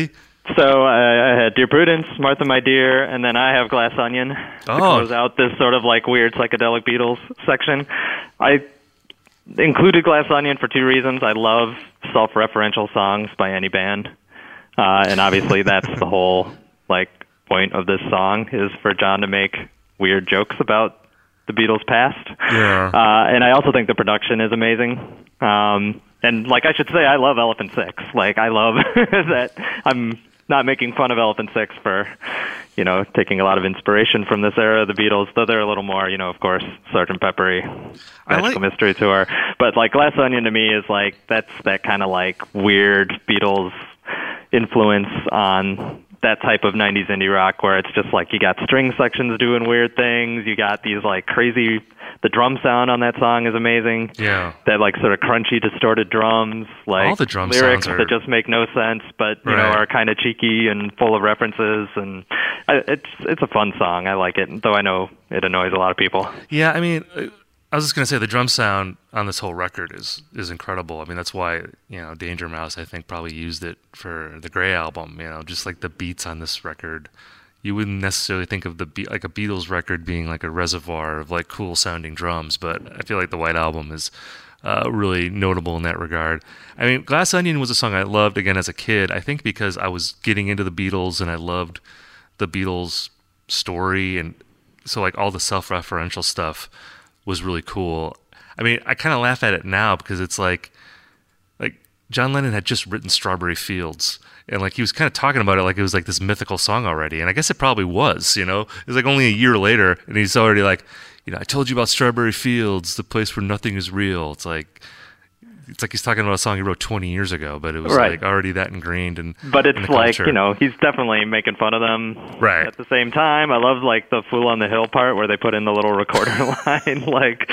B: So I, I had Dear Prudence, Martha My Dear, and then I have Glass Onion to
A: Oh.
B: close out this sort of like weird psychedelic Beatles section. I included Glass Onion for two reasons. I love self-referential songs by any band, uh, and obviously that's the whole like point of this song is for John to make weird jokes about the Beatles' past.
A: Yeah.
B: Uh, and I also think the production is amazing. Um, and like I should say, I love Elephant Six. Like I love that I'm not making fun of Elephant Six for, you know, taking a lot of inspiration from this era of the Beatles, though they're a little more, you know, of course, Sergeant Peppery, Magical
A: like-
B: Mystery Tour. But like Glass Onion to me is like, that's that kind of like weird Beatles influence on that type of nineties indie rock where it's just like you got string sections doing weird things, you got these like crazy, the drum sound on that song is amazing.
A: Yeah.
B: That like sort of crunchy, distorted drums, like
A: All the drum
B: lyrics
A: sounds are-
B: that just make no sense, but you know
A: Right.
B: are kind of cheeky and full of references, and I, it's it's a fun song. I like it, though I know it annoys a lot of people.
A: Yeah, I mean, uh, I was just gonna say the drum sound on this whole record is is incredible. I mean, that's why you know Danger Mouse I think probably used it for the Grey album. You know, just like the beats on this record, you wouldn't necessarily think of the be- like a Beatles record being like a reservoir of like cool sounding drums, but I feel like the White Album is uh, really notable in that regard. I mean, Glass Onion was a song I loved again as a kid. I think because I was getting into the Beatles and I loved the Beatles story, and so like all the self-referential stuff was really cool. I mean, I kind of laugh at it now because it's like, like John Lennon had just written Strawberry Fields, and like he was kind of talking about it like it was like this mythical song already, and I guess it probably was. You know, it was like only a year later, and he's already like, you know, I told you about Strawberry Fields, the place where nothing is real. It's like. It's like he's talking about a song he wrote twenty years ago, but it was
B: Right.
A: like already that ingrained in.
B: But it's
A: in the
B: like,
A: culture.
B: you know, he's definitely making fun of them.
A: Right.
B: At the same time, I love like the Fool on the Hill part where they put in the little recorder line, like,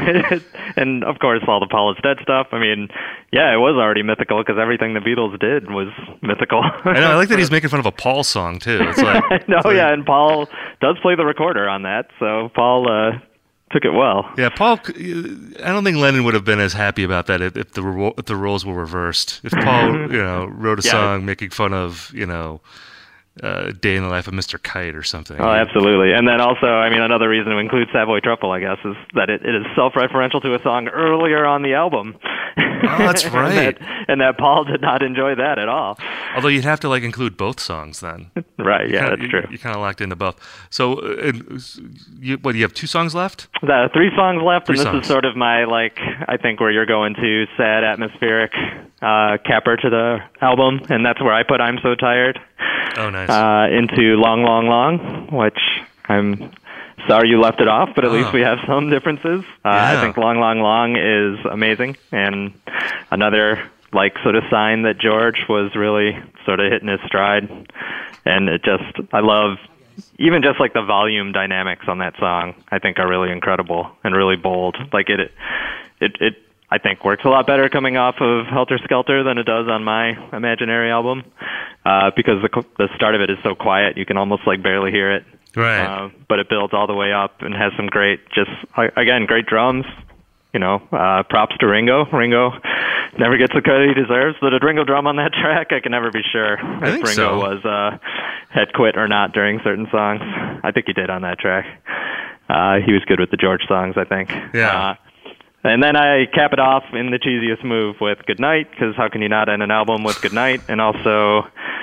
B: and of course all the Paul is Dead stuff. I mean, yeah, it was already mythical because everything the Beatles did was mythical.
A: I know. I like that he's making fun of a Paul song too. It's like,
B: I know,
A: it's like-
B: yeah, and Paul does play the recorder on that, so Paul uh, took it well.
A: Yeah, Paul. I don't think Lennon would have been as happy about that if, if the ro- if the roles were reversed. If Paul, you know, wrote a
B: Yeah.
A: song making fun of, you know, uh, Day in the Life of Mister Kite or something.
B: Oh, absolutely. And then also, I mean, another reason to include Savoy Truffle, I guess, is that it, it is self-referential to a song earlier on the album.
A: Oh, that's
B: and
A: right.
B: that, and that Paul did not enjoy that at all.
A: Although you'd have to like include both songs then.
B: Right, yeah,
A: Kinda-
B: that's
A: you,
B: true.
A: You're kind of locked into both. So, uh, and, you, what? You have two songs left?
B: The three songs left,
A: Three
B: and this
A: songs.
B: is sort of my, like, I think where you're going to sad, atmospheric uh, capper to the album, and that's where I put I'm So Tired.
A: Oh, nice.
B: Uh, into Long, Long, Long, which I'm sorry you left it off, but at
A: Oh.
B: least we have some differences. Uh,
A: Yeah.
B: I think Long, Long, Long is amazing, and another, like, sort of sign that George was really sort of hitting his stride. And it just, I love, even just like the volume dynamics on that song, I think are really incredible and really bold. Like it, it, it, I think works a lot better coming off of Helter Skelter than it does on my Imaginary album, uh, because the the start of it is so quiet you can almost like barely hear it.
A: Right.
B: Uh, but it builds all the way up and has some great, just again, great drums. You know, uh, props to Ringo. Ringo never gets the credit he deserves. But a Ringo drum on that track, I can never be sure if
A: think
B: Ringo
A: so.
B: was uh, had quit or not during certain songs. I think he did on that track. Uh, he was good with the George songs, I think.
A: Yeah.
B: Uh, and then I cap it off in the cheesiest move with Good Night, because how can you not end an album with Good Night? And also,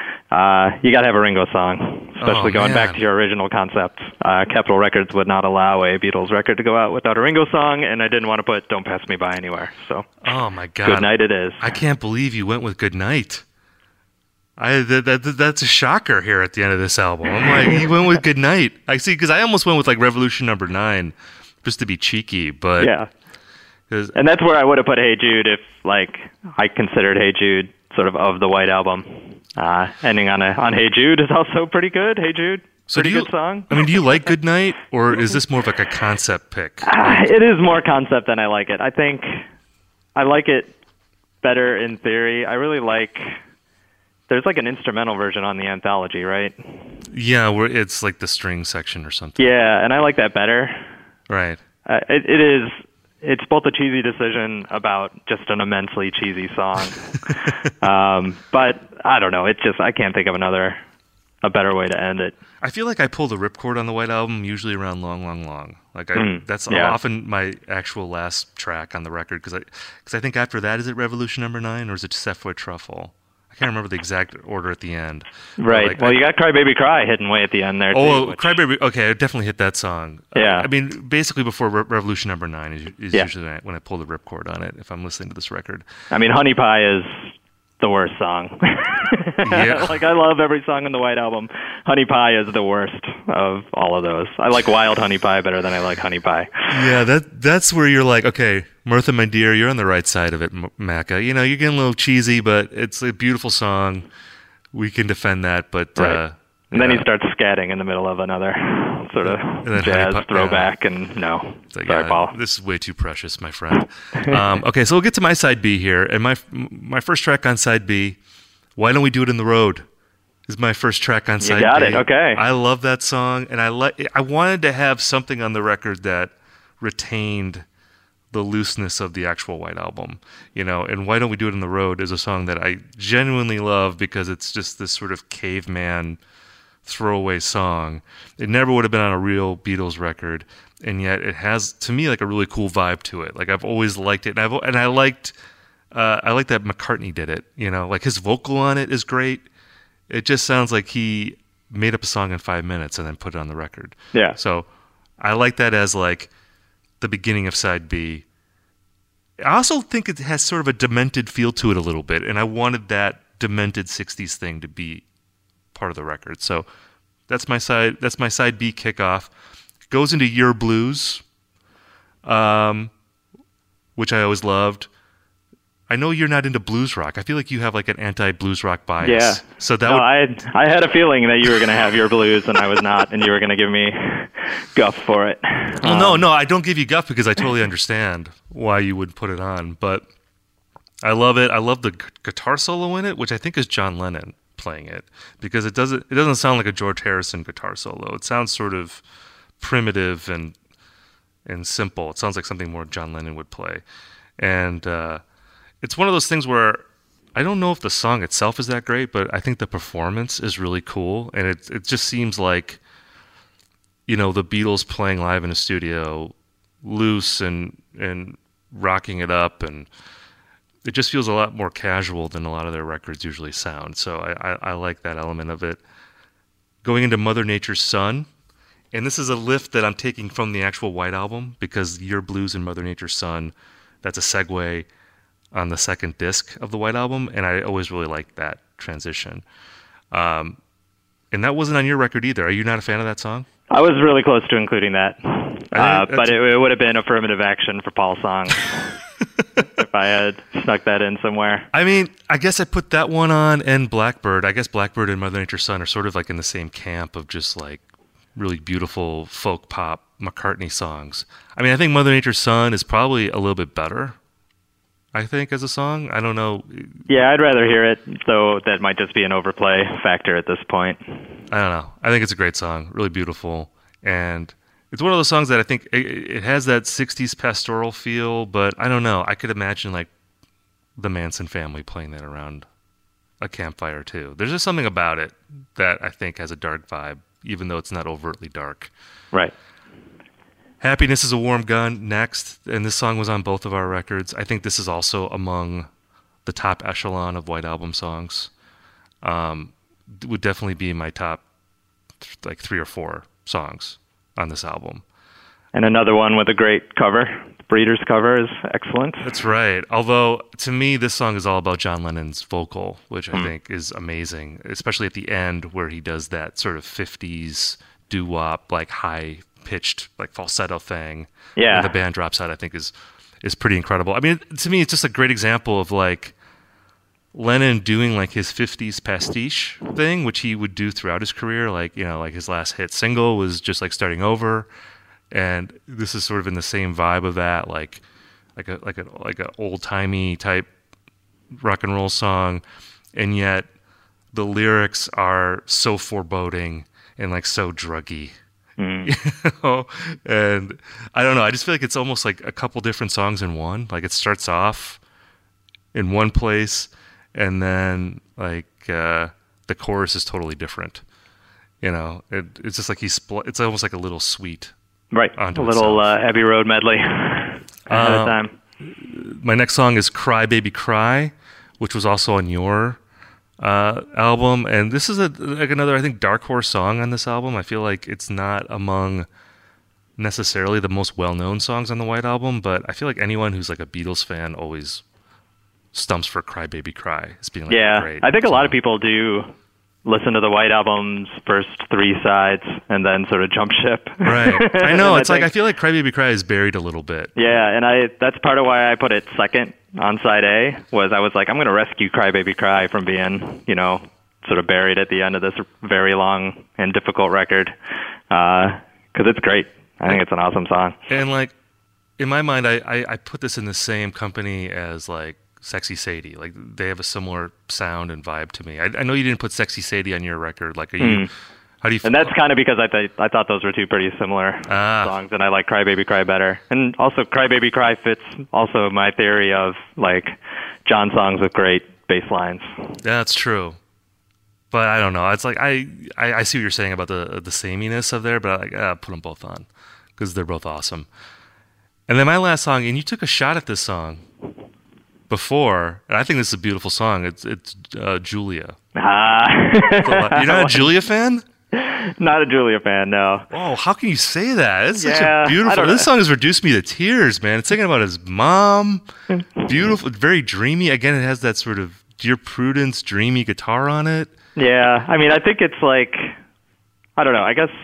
B: uh, you got to have a Ringo song, especially
A: Oh,
B: going
A: man.
B: back to your original concept. Uh, Capitol Records would not allow a Beatles record to go out without a Ringo song, and I didn't want to put Don't Pass Me By anywhere. So,
A: Oh my God.
B: Good Night it is.
A: I can't believe you went with Good Night. I that, that that's a shocker here at the end of this album. I'm like, you went with Good Night. I see, because I almost went with like Revolution Number Nine, just to be cheeky. But
B: Yeah.
A: 'cause-
B: And that's where I would have put Hey Jude if, like, I considered Hey Jude sort of of the White Album. Uh, ending on a on Hey Jude is also pretty good. Hey Jude,
A: so
B: pretty
A: do you,
B: good song.
A: I mean, do you like Good Night, or is this more of like a concept pick?
B: Uh, it is more concept than I like it. I think I like it better in theory. I really like. There's like an instrumental version on the anthology, right?
A: Yeah, where it's like the string section or something.
B: Yeah, and I like that better.
A: Right.
B: Uh, it, it is it's both a cheesy decision about just an immensely cheesy song. um, but I don't know. It's just, I can't think of another, a better way to end it.
A: I feel like I pull the ripcord on the White Album usually around Long, Long, Long. Like I,
B: Mm,
A: that's
B: yeah.
A: often my actual last track on the record because I, because I think after that is it Revolution Number Nine or is it Savoy Truffle? I can't remember the exact order at the end.
B: Right.
A: Like,
B: well,
A: I,
B: you got Cry Baby Cry hidden way at the end there, too.
A: Oh,
B: which-
A: Crybaby. Okay, I definitely hit that song.
B: Yeah.
A: Uh, I mean, basically before Re- Revolution Number Nine is, is
B: Yeah.
A: usually when I, when I pull the ripcord on it if I'm listening to this record.
B: I mean, Honey Pie is the worst song.
A: Yeah.
B: Like, I love every song on the White Album. Honey Pie is the worst of all of those. I like Wild Honey Pie better than I like Honey Pie.
A: Yeah, that that's where you're like, okay, Martha, my dear, you're on the right side of it, M- Macca. You know, you're getting a little cheesy, but it's a beautiful song. We can defend that, but
B: Right.
A: uh,
B: And then
A: yeah.
B: he starts scatting in the middle of another sort of
A: then
B: jazz
A: Honey Pie-
B: throwback, and no.
A: It's like,
B: Sorry,
A: yeah,
B: Paul.
A: this is way too precious, my friend. um, okay, so we'll get to my side B here, and my my first track on side B, Why Don't We Do It in the Road, is my first track on side B.
B: got it, okay.
A: I love that song, and I like. I wanted to have something on the record that retained the looseness of the actual White Album, you know. And Why Don't We Do It in the Road is a song that I genuinely love because it's just this sort of caveman throwaway song. It never would have been on a real Beatles record, and yet it has, to me, like a really cool vibe to it. Like I've always liked it, and I've and I liked uh, I like that McCartney did it. You know, like his vocal on it is great. It just sounds like he made up a song in five minutes and then put it on the record.
B: Yeah.
A: So I like that as like the beginning of side B. I also think it has sort of a demented feel to it a little bit, and I wanted that demented sixties thing to be part of the record. So that's my side. That's my side B kickoff. Goes into Your Blues, um, which I always loved. I know you're not into blues rock. I feel like you have like an anti-blues rock bias.
B: Yeah.
A: So that
B: no,
A: would,
B: I had, I had a feeling that you were going to have your blues and I was not, and you were going to give me guff for it.
A: well, no, no, I don't give you guff because I totally understand why you would put it on. But I love it. I love the gu- guitar solo in it, which I think is John Lennon playing it, because it doesn't it doesn't sound like a George Harrison guitar solo. It sounds sort of primitive and and simple. It sounds like something more John Lennon would play. And uh, it's one of those things where I don't know if the song itself is that great, but I think the performance is really cool. And it it just seems like, you know, the Beatles playing live in a studio, loose and and rocking it up, and it just feels a lot more casual than a lot of their records usually sound. So I, I, I like that element of it. Going into Mother Nature's Son, and this is a lift that I'm taking from the actual White Album, because Your Blues and Mother Nature's Son, that's a segue on the second disc of the White Album, and I always really liked that transition. Um, and that wasn't on your record either. Are you not a fan of that song?
B: I was really close to including that, uh,
A: that's-
B: but it, it would have been affirmative action for Paul's song if I had snuck that in somewhere.
A: I mean, I guess I put that one on and Blackbird. I guess Blackbird and Mother Nature's Son are sort of like in the same camp of just like really beautiful folk pop McCartney songs. I mean, I think Mother Nature's Son is probably a little bit better, I think, as a song. I don't know.
B: Yeah, I'd rather hear it, though that might just be an overplay factor at this point.
A: I don't know. I think it's a great song, really beautiful. And it's one of those songs that I think it, it has that sixties pastoral feel, but I don't know. I could imagine like the Manson family playing that around a campfire too. There's just something about it that I think has a dark vibe, even though it's not overtly dark.
B: Right.
A: Happiness is a Warm Gun next, and this song was on both of our records. I think this is also among the top echelon of White Album songs. Um, would definitely be my top like three or four songs on this album.
B: And another one with a great cover. The Breeders cover is excellent.
A: That's right. Although, to me, this song is all about John Lennon's vocal, which I
B: Hmm.
A: think is amazing, especially at the end where he does that sort of fifties doo-wop, like high-pitched, like falsetto thing.
B: Yeah.
A: And the band drops out, I think, is is pretty incredible. I mean, to me, it's just a great example of, like, Lennon doing, like, his fifties pastiche thing, which he would do throughout his career. Like, you know, like his last hit single was just, like, starting over. And this is sort of in the same vibe of that, like, like a like a like a old timey type rock and roll song, and yet the lyrics are so foreboding and like so druggy
B: Mm.
A: You know? And I don't know. I just feel like it's almost like a couple different songs in one. Like it starts off in one place, and then like uh, the chorus is totally different. You know, it, it's just like he's spl- it's almost like a little suite.
B: Right, a little uh, Abbey Road medley ahead uh, of time.
A: My next song is Cry Baby Cry, which was also on your uh, album. And this is a, like another, I think, dark horse song on this album. I feel like it's not among necessarily the most well-known songs on the White Album, but I feel like anyone who's like a Beatles fan always stumps for Cry Baby Cry as being like
B: yeah,
A: a great
B: I think a
A: song.
B: lot of people do listen to the White Album's first three sides and then sort of jump ship.
A: Right. I know. It's
B: I
A: like,
B: think,
A: I feel like Cry Baby Cry is buried a little bit.
B: Yeah, and I that's part of why I put it second on side A, was I was like, I'm going to rescue Cry Baby Cry from being, you know, sort of buried at the end of this very long and difficult record. Because uh, it's great. I think it's an awesome song.
A: And like, in my mind, I, I, I put this in the same company as like Sexy Sadie. Like they have a similar sound and vibe to me. I, I know you didn't put Sexy Sadie on your record. Like, are you?
B: Mm.
A: How do you?
B: And that's kind of because I th- I thought those were two pretty similar
A: ah.
B: songs, and I like Cry Baby Cry better. And also, Cry Baby Cry fits also my theory of like John songs with great bass lines.
A: Yeah, that's true. But I don't know. It's like I, I, I see what you're saying about the the sameness of there, but I like uh, put them both on because they're both awesome. And then my last song, and you took a shot at this song before, and I think this is a beautiful song. It's it's uh, Julia.
B: Ah.
A: You're not a Julia fan?
B: Not a Julia fan, no.
A: Oh, how can you say that? It's such
B: Yeah,
A: a
B: I
A: beautiful.
B: don't
A: This
B: know.
A: song has reduced me to tears, man. It's thinking about his mom. Beautiful, very dreamy. Again, it has that sort of Dear Prudence dreamy guitar on it.
B: Yeah, I mean, I think it's like, I don't know. I guess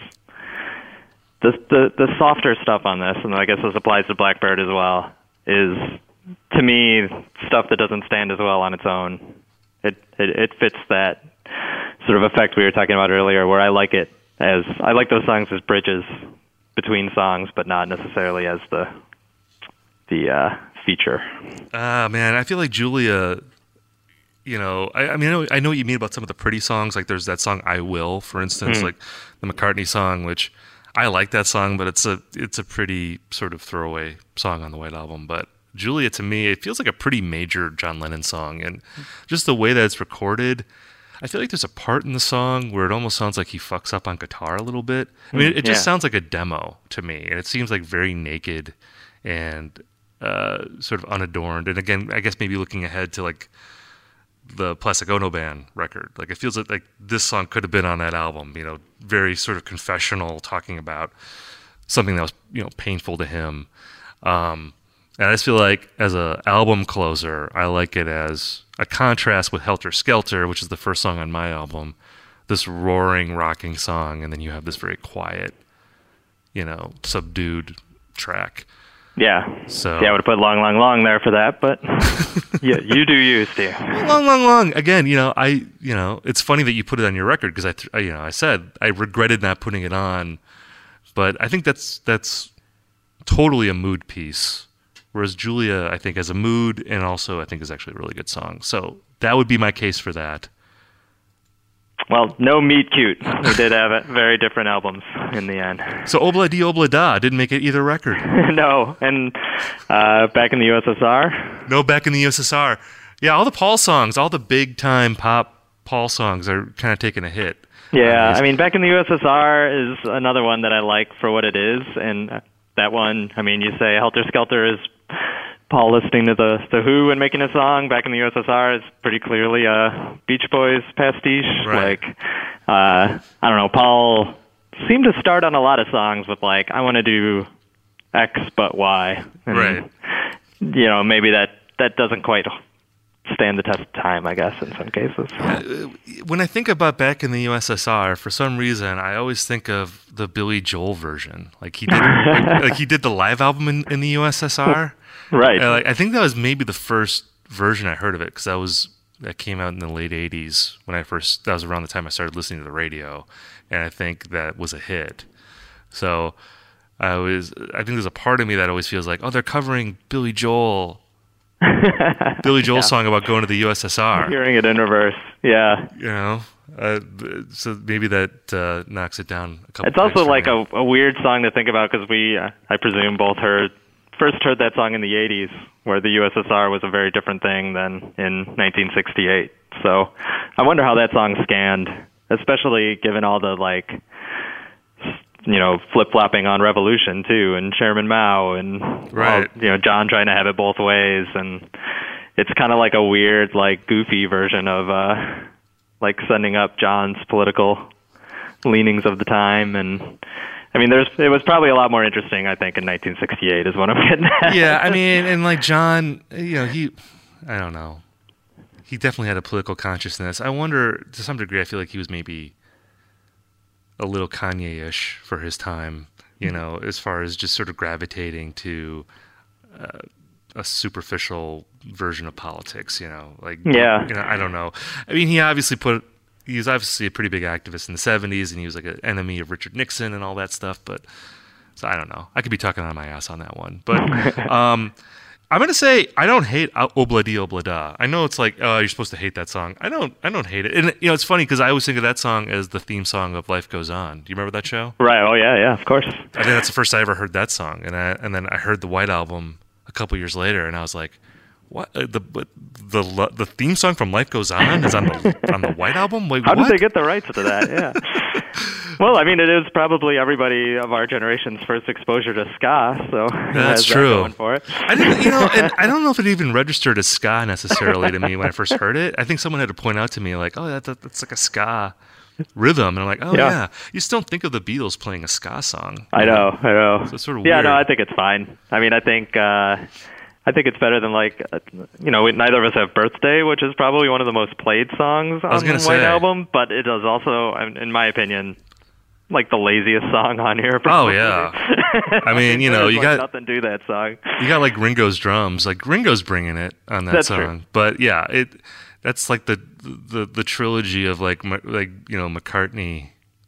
B: the the the softer stuff on this, and I guess this applies to Blackbird as well, is to me stuff that doesn't stand as well on its own. It it, it fits that sort of effect we were talking about earlier, where I like it as I like those songs as bridges between songs, but not necessarily as the the uh, feature.
A: Ah, man, I feel like Julia. You know, I, I mean, I know, I know what you mean about some of the pretty songs. Like, there's that song "I Will," for instance,
B: Mm.
A: like the McCartney song, which I like that song, but it's a it's a pretty sort of throwaway song on the White Album. But Julia, to me, it feels like a pretty major John Lennon song, and just the way that it's recorded. I feel like there's a part in the song where it almost sounds like he fucks up on guitar a little bit. I mean, it, it just
B: Yeah.
A: sounds like a demo to me, and it seems like very naked and uh, sort of unadorned. And again, I guess maybe looking ahead to like the Plastic Ono Band record, like it feels like, like this song could have been on that album. You know, very sort of confessional, talking about something that was, you know, painful to him. Um, and I just feel like as a album closer, I like it as a contrast with Helter Skelter, which is the first song on my album, this roaring, rocking song, and then you have this very quiet, you know, subdued track.
B: Yeah.
A: So
B: Yeah, I would have put long, long, long there for that, but yeah, you do you, Steve.
A: long, long, long. Again, you know, I, you know, it's funny that you put it on your record because I, th- I, you know, I said I regretted not putting it on, but I think that's that's totally a mood piece. Whereas Julia, I think, has a mood, and also I think is actually a really good song. So that would be my case for that.
B: Well, no Meet Cute. We did have it, very different albums in the end.
A: So Obla Di Obla Da didn't make it either record.
B: No, and uh, back in the U S S R.
A: No, back in the U S S R. Yeah, all the Paul songs, all the big time pop Paul songs are kind of taking a hit.
B: Yeah,
A: Um,
B: I mean, back in the U S S R is another one that I like for what it is, and that one, I mean, you say Helter Skelter is Paul listening to the the Who and making a song. Back in the U S S R is pretty clearly a Beach Boys pastiche.
A: Right.
B: Like, uh, I don't know, Paul seemed to start on a lot of songs with like, I want to do X but Y. And,
A: Right.
B: You know, maybe that that doesn't quite stand the test of time, I guess, in some cases.
A: When I think about back in the U S S R, for some reason, I always think of the Billy Joel version. Like he did, like, like he did the live album in, in the U S S R.
B: Right.
A: And, like, I think that was maybe the first version I heard of it because that was that came out in the late eighties when I first. That was around the time I started listening to the radio, and I think that was a hit. So I was. I think there's a part of me that always feels like, oh, they're covering Billy Joel. Billy Joel's
B: yeah.
A: song about going to the U S S R.
B: Hearing it in reverse, yeah.
A: You know, uh, so maybe that uh, knocks it down a couple.
B: It's also like
A: a,
B: a, a weird song to think about because we, uh, I presume, both heard first heard that song in the eighties, where the U S S R was a very different thing than in nineteen sixty-eight. So I wonder how that song scanned, especially given all the like, you know, flip-flopping on Revolution too, and Chairman Mao, and
A: right.
B: all, you know, John trying to have it both ways, and it's kind of like a weird, like, goofy version of uh, like sending up John's political leanings of the time. And I mean, there's it was probably a lot more interesting, I think, in nineteen sixty-eight is what I'm getting at.
A: Yeah, I mean, and like John, you know, he, I don't know, he definitely had a political consciousness. I wonder, to some degree, I feel like he was maybe a little Kanye-ish for his time, you know, as far as just sort of gravitating to uh, a superficial version of politics, you know, like,
B: yeah,
A: you know, I don't know. I mean, he obviously put, he was obviously a pretty big activist in the seventies, and he was like an enemy of Richard Nixon and all that stuff, but, so I don't know. I could be talking on my ass on that one, but, um, I'm gonna say I don't hate Obladi Oblada. I know it's like, oh, you're supposed to hate that song. I don't. I don't hate it. And you know, it's funny because I always think of that song as the theme song of Life Goes On. Do you remember that show?
B: Right. Oh yeah, yeah. Of course.
A: I think that's the first I ever heard that song, and I and then I heard the White Album a couple years later, and I was like, what? Uh, the the the the theme song from Life Goes On is on the on the White Album? Like,
B: how
A: what?
B: did they get the rights to that? Yeah. Well, I mean, it is probably everybody of our generation's first exposure to ska, so
A: that's true.
B: That going for it.
A: I didn't, you know, and I don't know if it even registered as ska necessarily to me when I first heard it. I think someone had to point out to me, like, oh, that, that, that's like a ska rhythm, and I'm like, oh yeah. yeah. You just don't think of the Beatles playing a ska song.
B: I know, I know.
A: So it's sort of
B: yeah,
A: weird.
B: no, I think it's fine. I mean, I think. Uh, I think it's better than, like, uh, you know, we, neither of us have Birthday, which is probably one of the most played songs on the White
A: say.
B: Album, but it is also, in my opinion, like the laziest song on here. Probably.
A: Oh, yeah. I mean, you know, you
B: like
A: got...
B: nothing to that song.
A: You got, like, Ringo's drums. Like, Ringo's bringing it on that
B: that's
A: song.
B: True.
A: But, yeah, it that's like the, the, the trilogy of, like, like, you know, McCartney,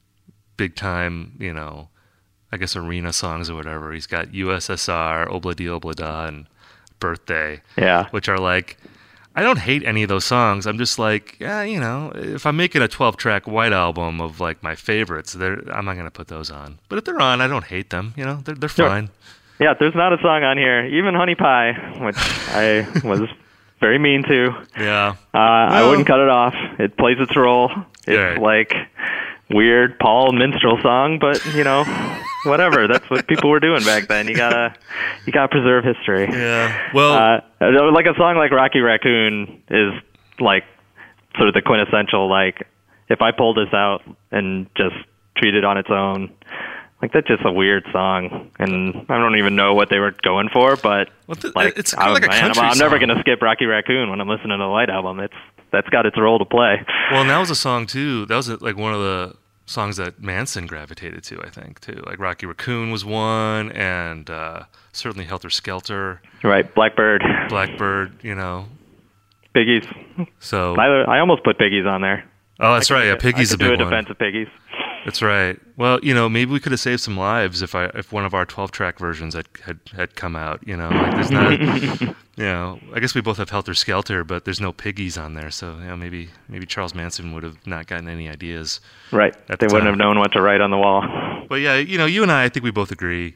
A: big time, you know, I guess arena songs or whatever. He's got U S S R, Obladi Oblada, and Birthday,
B: yeah,
A: which are like, I don't hate any of those songs. I'm just like, yeah, you know, if I'm making a twelve track White Album of like my favorites, I'm not going to put those on. But if they're on, I don't hate them. You know, they're they're
B: sure.
A: fine.
B: Yeah, there's not a song on here, even Honey Pie, which I was very mean to.
A: Yeah,
B: uh, well, I wouldn't cut it off. It plays its role. It's
A: right.
B: like weird Paul minstrel song, but you know. Whatever. That's what people were doing back then. You gotta, you gotta preserve history.
A: Yeah. Well,
B: uh, like a song like Rocky Raccoon is like sort of the quintessential. Like, if I pulled this out and just treat it on its own, like that's just a weird song, and I don't even know what they were going for. But
A: well, th-
B: like,
A: it's kind of like a
B: man,
A: country
B: I'm, I'm
A: song.
B: never gonna skip Rocky Raccoon when I'm listening to the White Album. It's that's got its role to play.
A: Well, and that was a song too. That was like one of the songs that Manson gravitated to, I think, too. Like Rocky Raccoon was one, and uh, certainly Helter Skelter.
B: Right, Blackbird.
A: Blackbird, you know.
B: Piggies.
A: So
B: I, I almost put Piggies on there.
A: Oh, that's right. Yeah, Piggies
B: I
A: a big
B: do a
A: one.
B: defense of Piggies.
A: That's right. Well, you know, maybe we could have saved some lives if I if one of our twelve track versions had had, had come out. You know, like there's not. you know, I guess we both have Helter Skelter, but there's no Piggies on there. So you know, maybe maybe Charles Manson would have not gotten any ideas.
B: Right.
A: They
B: the wouldn't have known what to write on the wall.
A: But yeah, you know, you and I, I think we both agree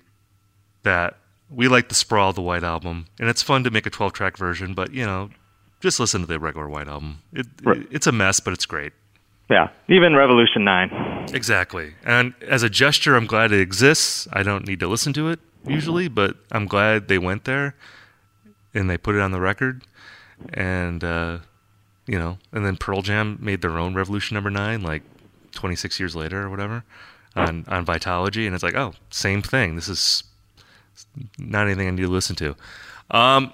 A: that we like the sprawl of the White Album, and it's fun to make a twelve track version. But you know, just listen to the regular White Album. It,
B: right.
A: it it's a mess, but it's great.
B: Yeah, even Revolution nine.
A: Exactly. And as a gesture, I'm glad it exists. I don't need to listen to it usually, but I'm glad they went there and they put it on the record. And, uh, you know, and then Pearl Jam made their own Revolution number nine, like twenty-six years later or whatever, on, on Vitalogy. And it's like, oh, same thing. This is not anything I need to listen to. Um,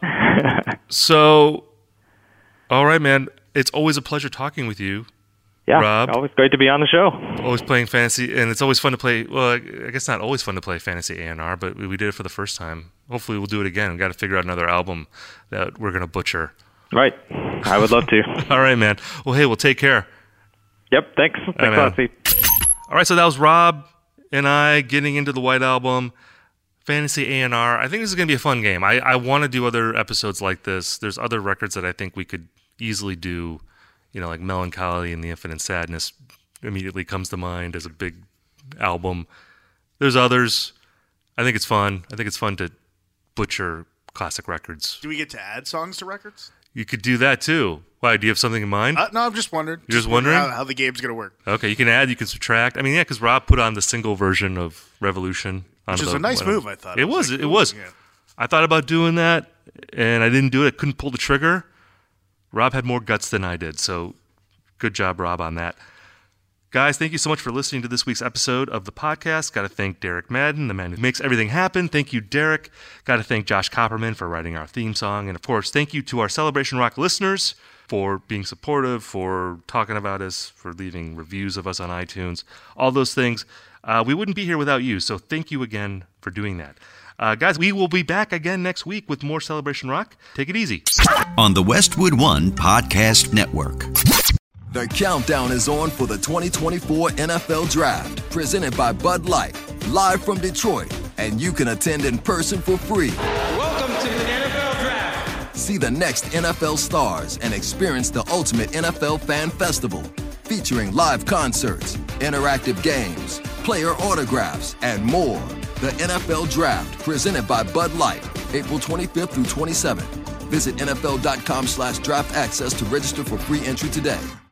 A: so, all right, man. It's always a pleasure talking with you.
B: Yeah,
A: Rob,
B: always great to be on the show.
A: Always playing fantasy, and it's always fun to play. Well, I guess not always fun to play fantasy A and R, but we did it for the first time. Hopefully, we'll do it again. We've got to figure out another album that we're going to butcher.
B: Right. I would love to.
A: All right, man. Well, hey, we'll take care.
B: Yep, thanks. Thanks a lot, Steve.
A: All right, so that was Rob and I getting into the White Album. fantasy A and R. I think this is going to be a fun game. I, I want to do other episodes like this. There's other records that I think we could easily do, you know, like Melancholy and the Infinite Sadness immediately comes to mind as a big album. There's others. I think it's fun. I think it's fun to butcher classic records.
C: Do we get to add songs to records?
A: You could do that too. Why, do you have something in mind?
C: Uh, no, I'm just wondering.
A: You're just, just wondering?
C: How, how the game's going to work.
A: Okay, you can add, you can subtract. I mean, yeah, because Rob put on the single version of Revolution.
C: Which is
A: the,
C: a nice
A: whatever.
C: move, I thought.
A: It, it was, was like, it was. Yeah. I thought about doing that, and I didn't do it. I couldn't pull the trigger. Rob had more guts than I did, so good job, Rob, on that. Guys, thank you so much for listening to this week's episode of the podcast. Got to thank Derek Madden, the man who makes everything happen. Thank you, Derek. Got to thank Josh Copperman for writing our theme song. And, of course, thank you to our Celebration Rock listeners for being supportive, for talking about us, for leaving reviews of us on iTunes, all those things. Uh, we wouldn't be here without you, so thank you again for doing that. Uh, guys, we will be back again next week with more Celebration Rock. Take it easy.
D: On the Westwood One Podcast Network.
E: The countdown is on for the twenty twenty-four N F L Draft, presented by Bud Light, live from Detroit, and you can attend in person for free.
F: Welcome to the N F L Draft.
E: See the next N F L stars and experience the ultimate N F L fan festival, featuring live concerts, interactive games, player autographs, and more. The N F L Draft, presented by Bud Light, April twenty-fifth through twenty-seventh. Visit N F L dot com slash draft access to register for free entry today.